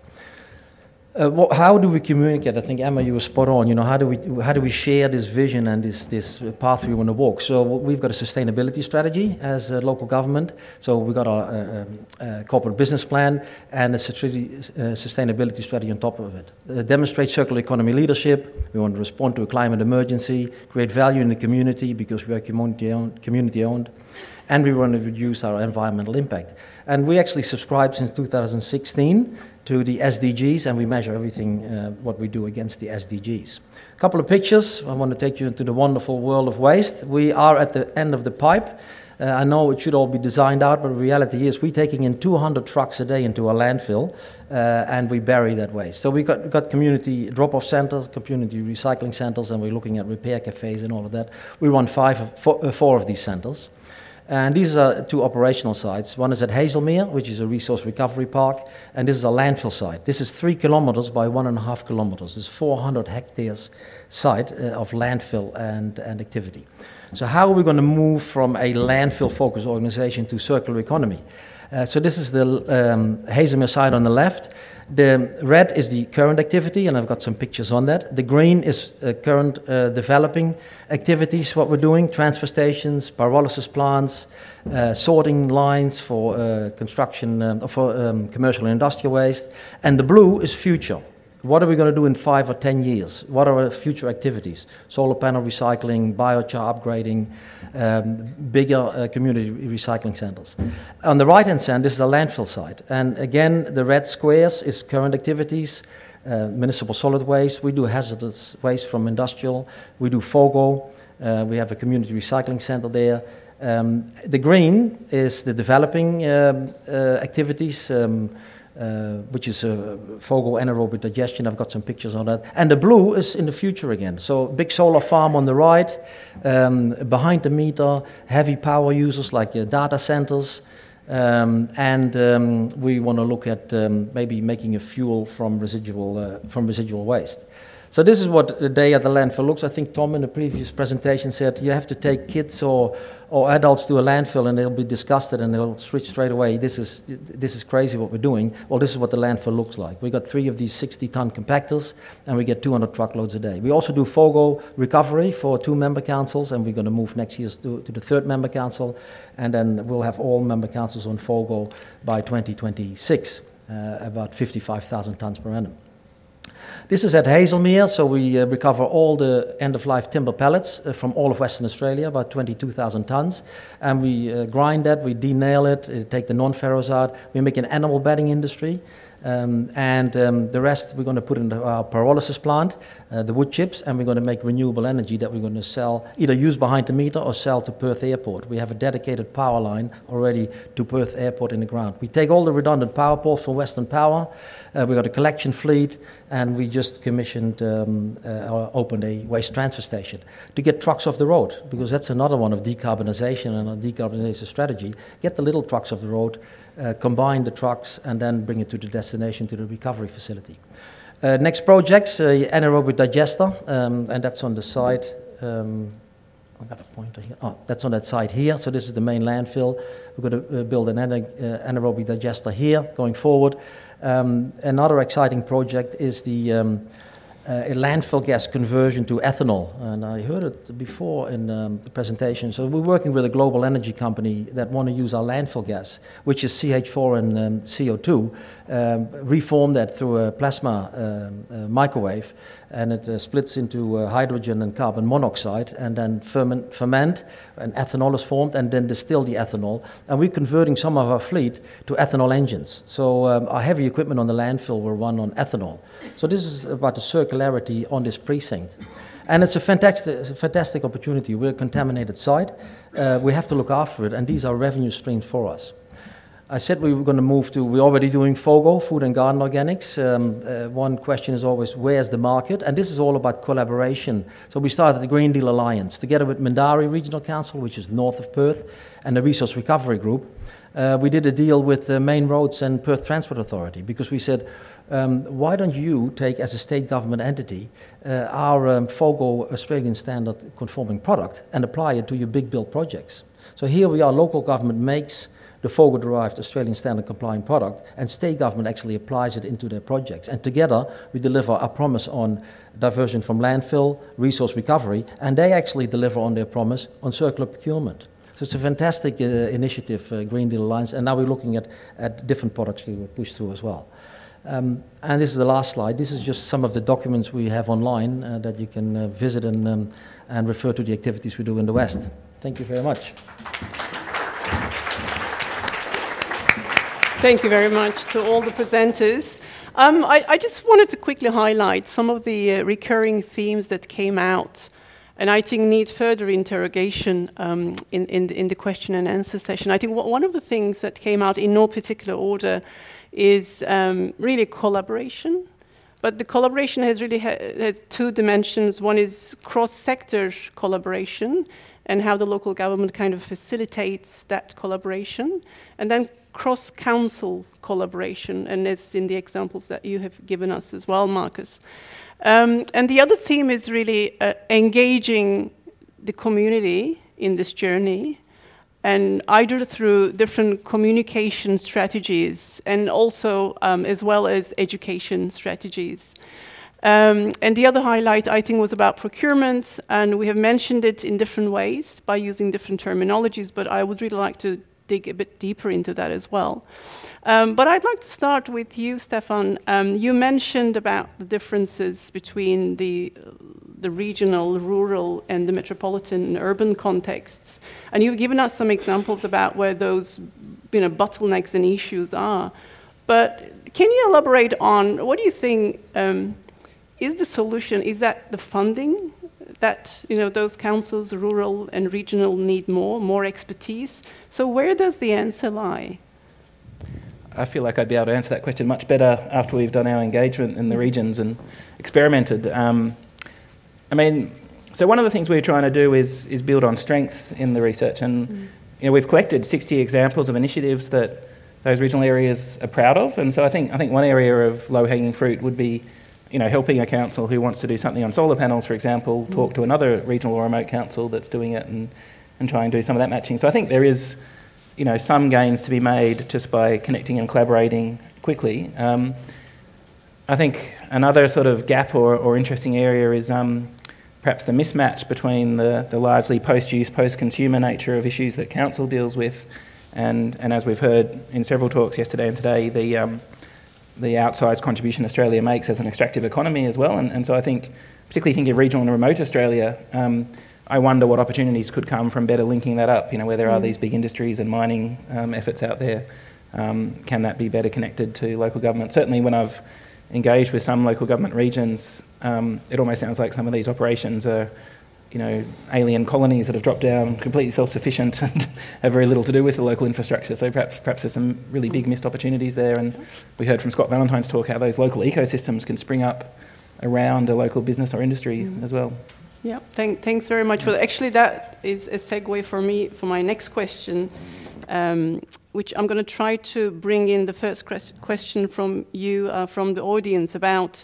Uh, what, how do we communicate? I think, Emma, you were spot on. You know, how do we how do we share this vision and this this path we want to walk? So we've got a sustainability strategy as a local government. So we've got our uh, uh, corporate business plan and a uh, sustainability strategy on top of it. Uh, demonstrate circular economy leadership. We want to respond to a climate emergency, create value in the community because we are community owned, community owned. And we want to reduce our environmental impact. And we actually subscribed since two thousand sixteen to the S D Gs, and we measure everything, uh, what we do against the S D Gs. A couple of pictures. I want to take you into the wonderful world of waste. We are at the end of the pipe. Uh, I know it should all be designed out, but the reality is we're taking in two hundred trucks a day into a landfill, uh, and we bury that waste. So we got, we got community drop-off centers, community recycling centers, and we're looking at repair cafes and all of that. We run five, of, four, uh, four of these centers. And these are two operational sites. One is at Hazelmere, which is a resource recovery park, and this is a landfill site. This is three kilometers by one and a half kilometers. It's four hundred hectares site uh, of landfill and, and activity. So how are we going to move from a landfill-focused organization to circular economy? Uh, so this is the um, Hazelmere site on the left. The red is the current activity, and I've got some pictures on that. The green is uh, current uh, developing activities, what we're doing, transfer stations, pyrolysis plants, uh, sorting lines for uh, construction, um, for um, commercial and industrial waste. And the blue is future. What are we going to do in five or ten years? What are our future activities? Solar panel recycling, biochar upgrading, um, bigger uh, community recycling centers. On the right-hand side, this is a landfill site. And again, the red squares is current activities, uh, municipal solid waste. We do hazardous waste from industrial. We do FOGO. Uh, we have a community recycling center there. Um, the green is the developing um, uh, activities, um, Uh, which is uh, FOGO anaerobic digestion. I've got some pictures on that. And the blue is in the future again. So big solar farm on the right, um, behind the meter, heavy power users like uh, data centers. Um, and um, we want to look at um, maybe making a fuel from residual, uh, from residual waste. So this is what a day at the landfill looks. I think Tom in the previous presentation said you have to take kids or, or adults to a landfill and they'll be disgusted and they'll switch straight away. This is, this is crazy what we're doing. Well, this is what the landfill looks like. We got three of these sixty-ton compactors and we get two hundred truckloads a day. We also do FOGO recovery for two member councils, and we're going to move next year to, to the third member council, and then we'll have all member councils on FOGO by twenty twenty-six, uh, about fifty-five thousand tons per annum. This is at Hazelmere, so we uh, recover all the end-of-life timber pellets uh, from all of Western Australia, about twenty-two thousand tons. And we uh, grind that, we denail it, uh, take the non-ferrous out. We make an animal bedding industry. Um, and um, the rest we're going to put in our pyrolysis plant, uh, the wood chips, and we're going to make renewable energy that we're going to sell, either use behind the meter or sell to Perth Airport. We have a dedicated power line already to Perth Airport in the ground. We take all the redundant power poles from Western Power. Uh, we've got a collection fleet, and we just commissioned, um, uh, or opened a waste transfer station to get trucks off the road, because that's another one of decarbonisation and a decarbonisation strategy. Get the little trucks off the road, Uh, combine the trucks, and then bring it to the destination, to the recovery facility. Uh, next project's uh, anaerobic digester, um, and that's on the side. Um, I've got a pointer here. Oh, that's on that side here. So this is the main landfill. We're going to uh, build an ana uh, anaerobic digester here going forward. Um, another exciting project is the um, Uh, a landfill gas conversion to ethanol, and I heard it before in um, the presentation. So we're working with a global energy company that want to use our landfill gas, which is C H four and um, C O two, um, reform that through a plasma um, uh, microwave, and it uh, splits into uh, hydrogen and carbon monoxide, and then ferment, ferment, and ethanol is formed, and then distill the ethanol. And we're converting some of our fleet to ethanol engines. So um, our heavy equipment on the landfill will run on ethanol. So this is about the circularity on this precinct. And it's a fantastic, it's a fantastic opportunity. We're a contaminated site. Uh, we have to look after it, and these are revenue streams for us. I said we were going to move to, we're already doing FOGO, food and garden organics. Um, uh, one question is always, where's the market? And this is all about collaboration. So we started the Green Deal Alliance together with Mindarie Regional Council, which is north of Perth, and the Resource Recovery Group. Uh, we did a deal with the Main Roads and Perth Transport Authority, because we said, um, why don't you take, as a state government entity, uh, our um, FOGO Australian standard conforming product and apply it to your big build projects? So here we are, local government makes the FOGO-derived Australian standard compliant product, and state government actually applies it into their projects. And together, we deliver our promise on diversion from landfill, resource recovery, and they actually deliver on their promise on circular procurement. So it's a fantastic uh, initiative, uh, Green Deal Alliance, and now we're looking at, at different products to push through as well. Um, and this is the last slide. This is just some of the documents we have online uh, that you can uh, visit and, um, and refer to the activities we do in the West. Thank you very much. Thank you very much to all the presenters. Um, I, I just wanted to quickly highlight some of the uh, recurring themes that came out, and I think need further interrogation um, in, in, the, in the question and answer session. I think one of the things that came out in no particular order is um, really collaboration. But the collaboration has really ha has two dimensions. One is cross-sector collaboration, and how the local government kind of facilitates that collaboration, and then cross-council collaboration, and as in the examples that you have given us as well, Marcus. Um, and the other theme is really uh, engaging the community in this journey, and either through different communication strategies and also um, as well as education strategies. Um, and the other highlight, I think, was about procurement, and we have mentioned it in different ways by using different terminologies, but I would really like to dig a bit deeper into that as well. Um, but I'd like to start with you, Stefan. Um, you mentioned about the differences between the, the regional, rural, and the metropolitan and urban contexts. And you've given us some examples about where those you know, bottlenecks and issues are. But can you elaborate on, what do you think um, is the solution? Is that the funding that you know those councils, rural and regional, need more, more expertise? So where does the answer lie? I feel like I'd be able to answer that question much better after we've done our engagement in the regions and experimented. Um, I mean, so one of the things we're trying to do is is build on strengths in the research, and mm. you know we've collected sixty examples of initiatives that those regional areas are proud of, and so I think I think one area of low-hanging fruit would be, you know, helping a council who wants to do something on solar panels, for example, mm. talk to another regional or remote council that's doing it and, and try and do some of that matching. So I think there is, you know, some gains to be made just by connecting and collaborating quickly. Um, I think another sort of gap or, or interesting area is um, perhaps the mismatch between the, the largely post-use, post-consumer nature of issues that council deals with, and, and as we've heard in several talks yesterday and today, the um, the outsized contribution Australia makes as an extractive economy as well. And, and so I think, particularly thinking of regional and remote Australia, um, I wonder what opportunities could come from better linking that up, you know, where there mm. are these big industries and mining um, efforts out there. Um, can that be better connected to local government? Certainly when I've engaged with some local government regions, um, it almost sounds like some of these operations are, you know, alien colonies that have dropped down completely self-sufficient and have very little to do with the local infrastructure. So perhaps perhaps there's some really big missed opportunities there. And we heard from Scott Valentine's talk how those local ecosystems can spring up around a local business or industry mm. as well. Yeah, thank, thanks very much for that. Actually, that is a segue for me for my next question, um, which I'm going to try to bring in the first question from you, uh, from the audience, about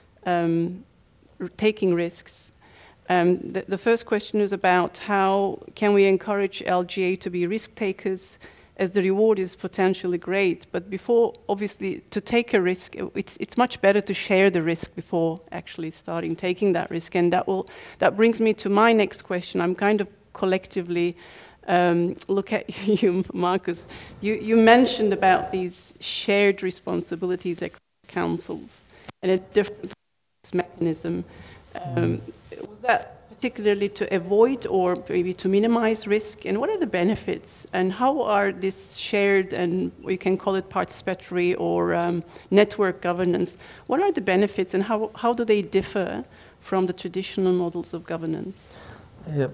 um, taking risks. Um, the, the first question is about how can we encourage L G A to be risk takers, as the reward is potentially great. But before, obviously, to take a risk, it's it's much better to share the risk before actually starting taking that risk. And that will that brings me to my next question. I'm kind of collectively um, look at you, Marcus. You you mentioned about these shared responsibilities at councils and a different mechanism. Um, was that particularly to avoid or maybe to minimize risk? And what are the benefits? And how are this shared, and we can call it participatory or um, network governance, what are the benefits and how, how do they differ from the traditional models of governance? Yeah.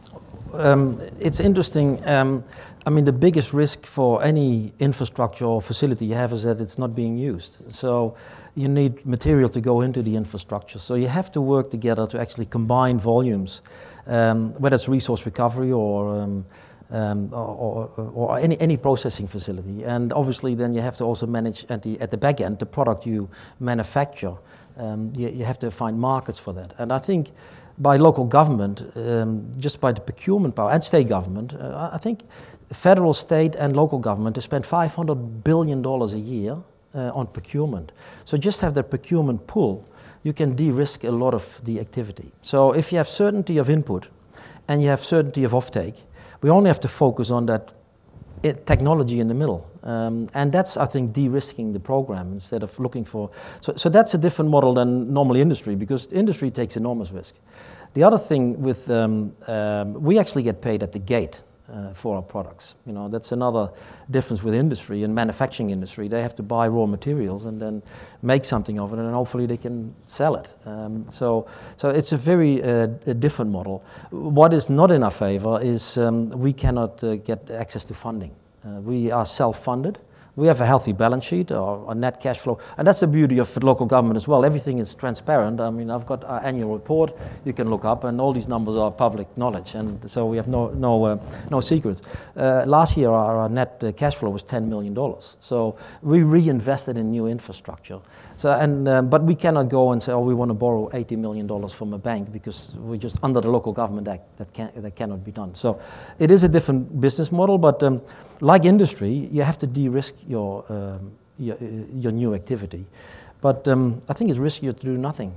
Um, it's interesting. Um, I mean, the biggest risk for any infrastructure or facility you have is that it's not being used. So you need material to go into the infrastructure. So you have to work together to actually combine volumes, um, whether it's resource recovery or, um, um, or, or, or any, any processing facility. And obviously then you have to also manage at the, at the back end, the product you manufacture. Um, you, you have to find markets for that. And I think by local government, um, just by the procurement power, and state government, uh, I think federal, state and local government has spent five hundred billion dollars a year uh, on procurement. So just have that procurement pool, you can de-risk a lot of the activity. So if you have certainty of input and you have certainty of offtake, we only have to focus on that it, technology in the middle. Um, and that's, I think, de-risking the program instead of looking for... So, so that's a different model than normal industry, because industry takes enormous risk. The other thing with, um, um, we actually get paid at the gate uh, for our products. You know, that's another difference with industry and manufacturing industry. They have to buy raw materials and then make something of it, and hopefully they can sell it. Um, so, so it's a very uh, a different model. What is not in our favor is um, we cannot uh, get access to funding. Uh, we are self-funded We have a healthy balance sheet, our, our net cash flow, and that's the beauty of local government as well. Everything is transparent. I mean, I've got our annual report you can look up, and all these numbers are public knowledge, and so we have no no uh, no secrets. Uh, last year, our, our net uh, cash flow was ten million dollars. So we reinvested in new infrastructure. So and um, but we cannot go and say, oh, we want to borrow eighty million dollars from a bank, because we're just under the Local Government Act. That can that cannot be done. So it is a different business model, but um, like industry, you have to de-risk your, um, your, your new activity. But um, I think it's riskier to do nothing.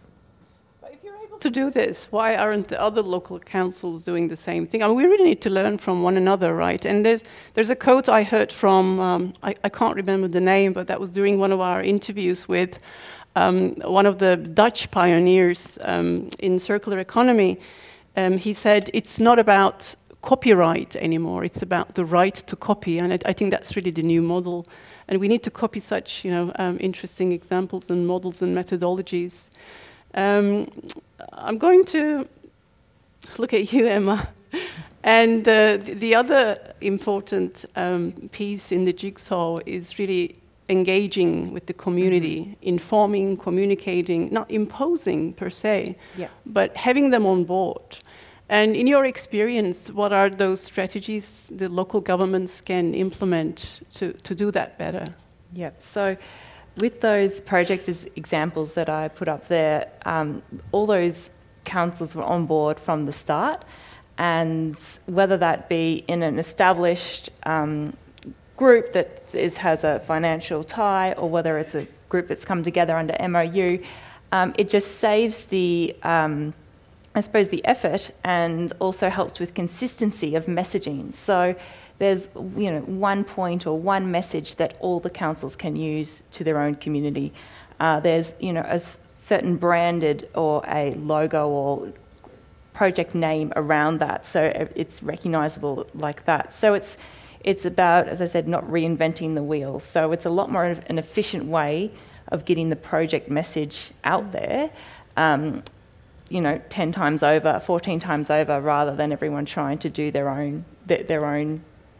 But if you're able to do this, why aren't the other local councils doing the same thing? I mean, we really need to learn from one another, right? And there's there's a quote I heard from, um, I, I can't remember the name, but that was during one of our interviews with um, one of the Dutch pioneers um, in circular economy. Um, he said, it's not about copyright anymore. It's about the right to copy, and I, I think that's really the new model. And we need to copy such, you know, um, interesting examples and models and methodologies. Um, I'm going to look at you, Emma. And uh, the, the other important um, piece in the jigsaw is really engaging with the community, mm-hmm. informing, communicating, not imposing per se, yeah. but having them on board. And in your experience, what are those strategies the local governments can implement to, to do that better? Yep. So with those project examples that I put up there, um, all those councils were on board from the start. And whether that be in an established um, group that is, has a financial tie, or whether it's a group that's come together under M O U, um, it just saves the... Um, I suppose the effort, and also helps with consistency of messaging. So there's, you know, one point or one message that all the councils can use to their own community. Uh, there's, you know, a s- certain branded or a logo or project name around that, so it's recognisable like that. So it's it's about, as I said, not reinventing the wheel. So it's a lot more of an efficient way of getting the project message out there. Um, you know, ten times over, fourteen times over, rather than everyone trying to do their own their, their own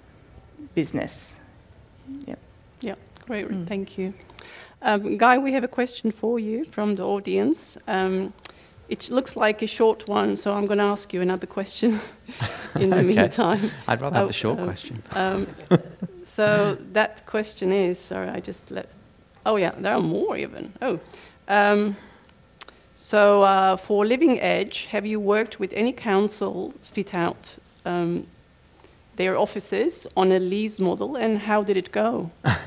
business. Yeah. Yeah, great, mm. Thank you. Um, Guy, we have a question for you from the audience. Um, it looks like a short one, so I'm going to ask you another question in the okay. meantime. I'd rather have uh, the short uh, question. Um, so that question is, sorry, I just let, oh yeah, there are more even. Oh. Um, So uh, for Living Edge, have you worked with any council to fit out um, their offices on a lease model, and how did it go?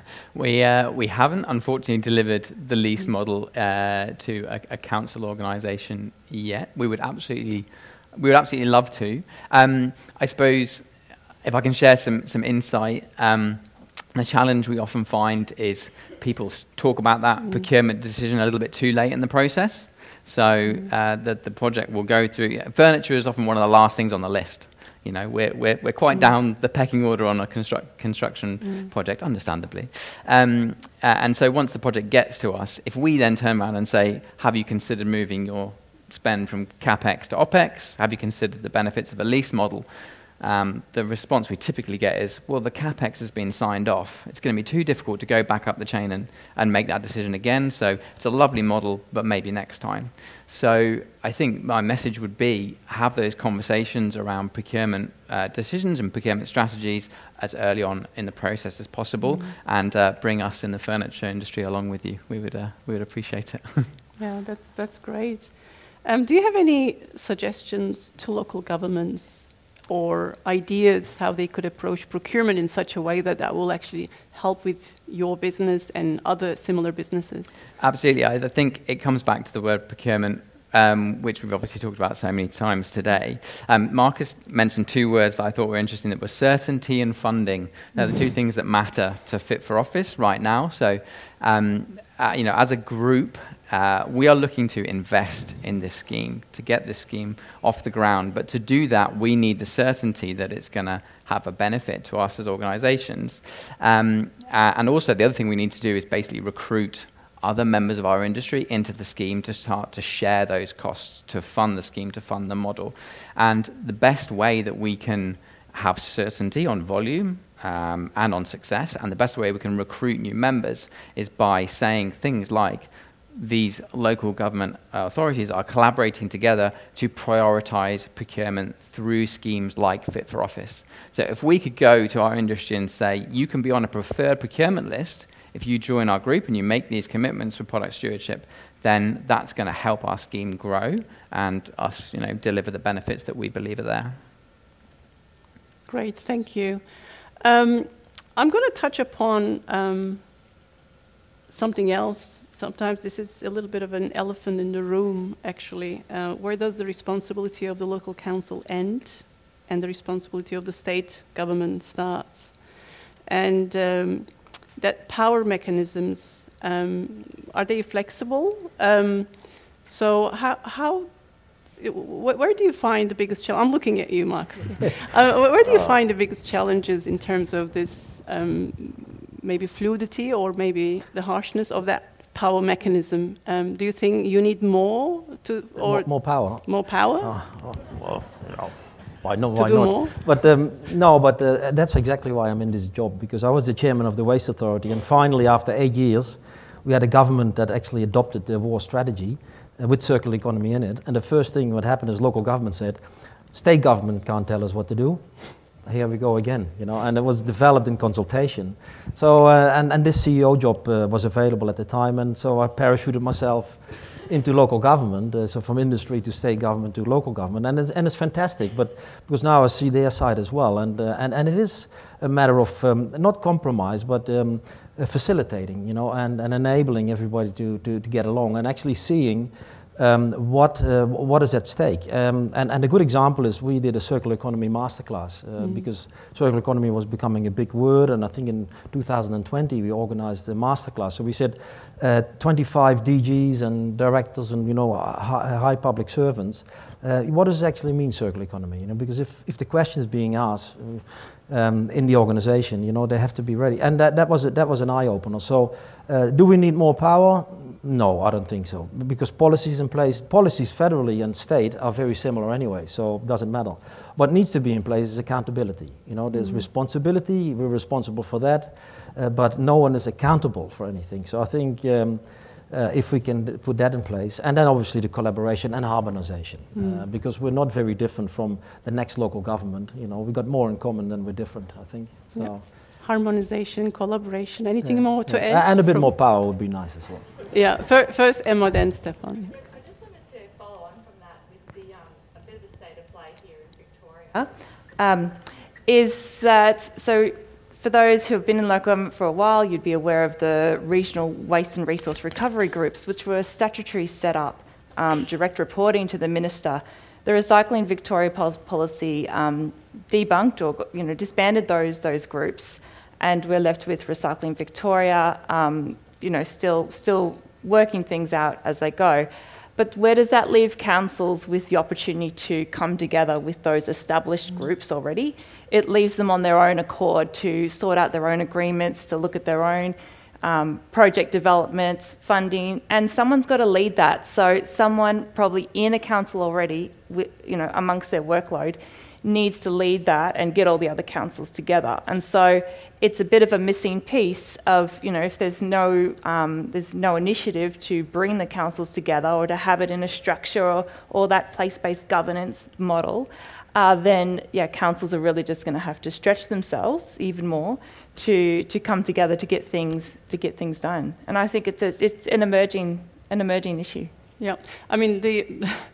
we uh, we haven't, unfortunately, delivered the lease model uh, to a, a council organisation yet. We would absolutely, we would absolutely love to. Um, I suppose, if I can share some some insight. Um, The challenge we often find is people talk about that mm. procurement decision a little bit too late in the process. So uh, the, the project will go through. Furniture is often one of the last things on the list. You know, we're we're, we're quite mm. down the pecking order on a construct, construction mm. project, understandably. Um, uh, and so once the project gets to us, if we then turn around and say, have you considered moving your spend from CapEx to OpEx? Have you considered the benefits of a lease model? Um, the response we typically get is, well, the CapEx has been signed off. It's going to be too difficult to go back up the chain and, and make that decision again. So it's a lovely model, but maybe next time. So I think my message would be, have those conversations around procurement uh, decisions and procurement strategies as early on in the process as possible, mm-hmm. and uh, bring us in the furniture industry along with you. We would uh, we would appreciate it. Yeah, that's that's great. Um, do you have any suggestions to local governments or ideas how they could approach procurement in such a way that that will actually help with your business and other similar businesses? Absolutely. I think it comes back to the word procurement, um, which we've obviously talked about so many times today. Um, Marcus mentioned two words that I thought were interesting, that were certainty and funding. They're the two things that matter to Fit for Office right now. So, um, uh, you know, as a group, Uh, we are looking to invest in this scheme, to get this scheme off the ground. But to do that, we need the certainty that it's going to have a benefit to us as organisations. Um, uh, and also, the other thing we need to do is basically recruit other members of our industry into the scheme to start to share those costs, to fund the scheme, to fund the model. And the best way that we can have certainty on volume um, and on success. And the best way we can recruit new members is by saying things like, these local government authorities are collaborating together to prioritise procurement through schemes like Fit for Office. So if we could go to our industry and say, you can be on a preferred procurement list if you join our group and you make these commitments for product stewardship, then that's going to help our scheme grow and us, you know, deliver the benefits that we believe are there. Great, thank you. Um, I'm going to touch upon um, something else. Sometimes this is a little bit of an elephant in the room, actually. Uh, where does the responsibility of the local council end and the responsibility of the state government starts? And um, that power mechanisms, um, are they flexible? Um, so how, how where do you find the biggest challenge? I'm looking at you, Max. uh, where do you find the biggest challenges in terms of this um, maybe fluidity or maybe the harshness of that power mechanism? Um, do you think you need more to, or more, more power? More power? Oh, oh, well, no. Why, no, to why do not? More? But um, no, but uh, that's exactly why I'm in this job, because I was the chairman of the Waste Authority, and finally, after eight years, we had a government that actually adopted the war strategy uh, with circular economy in it. And the first thing what happened is local government said, state government can't tell us what to do. Here we go again, you know, and it was developed in consultation. So, uh, and, and this C E O job uh, was available at the time, and so I parachuted myself into local government, uh, so from industry to state government to local government, and it's, and it's fantastic, but because now I see their side as well, and uh, and, and it is a matter of um, not compromise, but um, uh, facilitating, you know, and, and enabling everybody to, to, to get along, and actually seeing Um, what uh, what is at stake. Um, and, and a good example is we did a circular economy masterclass uh, mm. because circular economy was becoming a big word, and I think in two thousand twenty we organized a masterclass. So we said uh, twenty-five D Gs and directors and, you know, high, high public servants, uh, what does it actually mean, circular economy? You know, because if, if the question is being asked um, in the organization, you know, they have to be ready. And that, that, was, a, that was an eye-opener. So uh, do we need more power? No, I don't think so, because policies in place, policies federally and state are very similar anyway, so it doesn't matter. What needs to be in place is accountability. You know, there's mm-hmm. responsibility, we're responsible for that, uh, but no one is accountable for anything. So I think um, uh, if we can d- put that in place, and then obviously the collaboration and harmonization, mm. uh, because we're not very different from the next local government. You know, we've got more in common than we're different, I think. So. Yeah. Harmonization, collaboration, anything yeah. more to yeah. add? And a bit more power would be nice as well. Yeah, first Emma, then Stefan. I just wanted to follow on from that with the, um, a bit of the state of play here in Victoria. Um, is that, so for those who have been in local government for a while, you'd be aware of the regional waste and resource recovery groups, which were statutory set up, um, direct reporting to the minister. The Recycling Victoria policy um, debunked or, you know, disbanded those those groups, and we're left with Recycling Victoria, um, you know, still still working things out as they go. But where does that leave councils with the opportunity to come together with those established groups already? It leaves them on their own accord to sort out their own agreements, to look at their own um, project developments, funding, and someone's got to lead that. So someone probably in a council already, with, you know, amongst their workload, needs to lead that and get all the other councils together. And so it's a bit of a missing piece of, you know, if there's no um, there's no initiative to bring the councils together or to have it in a structure or, or that place-based governance model, uh, then, yeah, councils are really just going to have to stretch themselves even more to to come together to get things to get things done. And I think it's a, it's an emerging an emerging issue. Yeah, I mean the.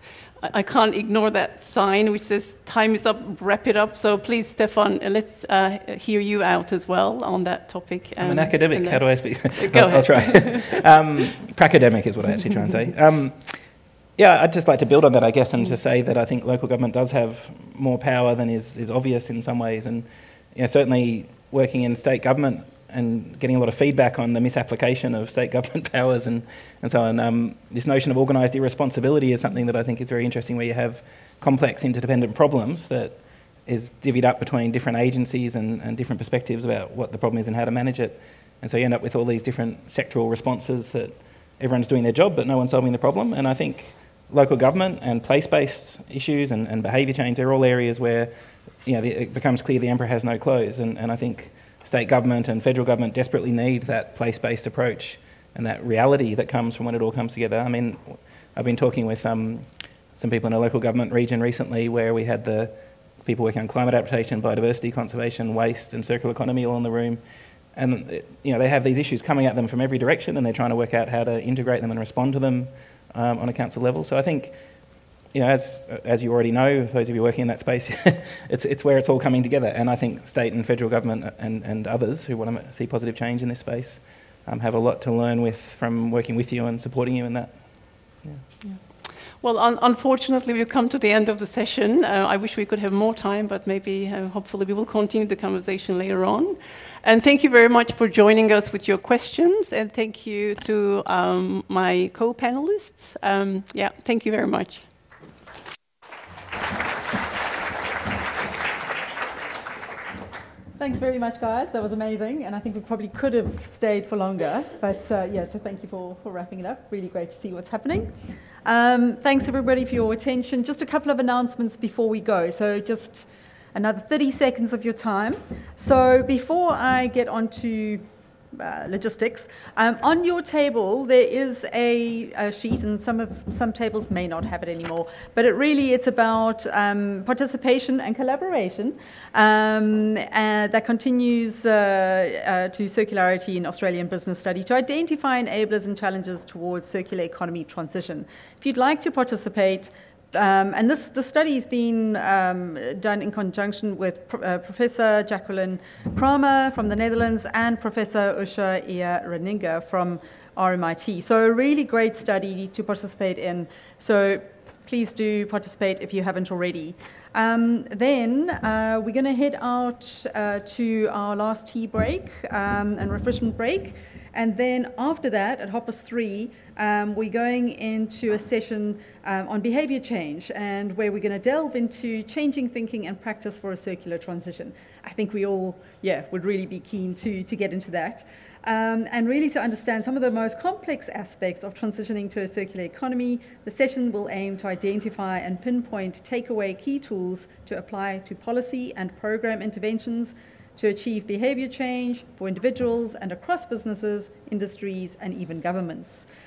I can't ignore that sign which says time is up, wrap it up. So please, Stefan, let's uh, hear you out as well on that topic. Um, I'm an academic, how do I speak? Go I'll, ahead. I'll try. um, Pracademic is what I actually try and say. Um, yeah, I'd just like to build on that, I guess, and to say that I think local government does have more power than is, is obvious in some ways. And you know, certainly working in state government and getting a lot of feedback on the misapplication of state government powers and, and so on. Um, this notion of organised irresponsibility is something that I think is very interesting, where you have complex interdependent problems that is divvied up between different agencies and, and different perspectives about what the problem is and how to manage it. And so you end up with all these different sectoral responses that everyone's doing their job but no one's solving the problem. And I think local government and place-based issues and, and behaviour change, they're all areas where you know, the, it becomes clear the emperor has no clothes, and, and I think state government and federal government desperately need that place-based approach and that reality that comes from when it all comes together. I mean, I've been talking with um, some people in a local government region recently where we had the people working on climate adaptation, biodiversity conservation, waste and circular economy all in the room. And you know, they have these issues coming at them from every direction, and they're trying to work out how to integrate them and respond to them um, on a council level. So I think, you know, as as you already know, those of you working in that space, it's it's where it's all coming together. And I think state and federal government and, and others who want to see positive change in this space um, have a lot to learn with from working with you and supporting you in that. Yeah. Yeah. Well, un- unfortunately, we've come to the end of the session. Uh, I wish we could have more time, but maybe, uh, hopefully, we will continue the conversation later on. And thank you very much for joining us with your questions, and thank you to um, my co-panelists. Um, yeah, thank you very much. Thanks very much, guys. That was amazing, and I think we probably could have stayed for longer. But uh, yeah, so thank you for, for wrapping it up. Really great to see what's happening. Um, thanks, everybody, for your attention. Just a couple of announcements before we go. So just another thirty seconds of your time. So before I get on to uh, logistics, um, on your table there is a, a sheet, and some of some tables may not have it anymore, but it really it's about um, participation and collaboration um, uh, that continues uh, uh, to circularity in Australian business study to identify enablers and challenges towards circular economy transition. If you'd like to participate, Um, and this the study's been um, done in conjunction with uh, Professor Jacqueline Kramer from the Netherlands and Professor Usha Iya Reninga from R M I T. So a really great study to participate in. So please do participate if you haven't already. Um, then uh, we're going to head out uh, to our last tea break um, and refreshment break. And then after that, at half past three, um, we're going into a session um, on behaviour change, and where we're going to delve into changing thinking and practice for a circular transition. I think we all, yeah, would really be keen to, to get into that. Um, and really to understand some of the most complex aspects of transitioning to a circular economy. The session will aim to identify and pinpoint takeaway key tools to apply to policy and program interventions to achieve behaviour change for individuals and across businesses, industries, and even governments.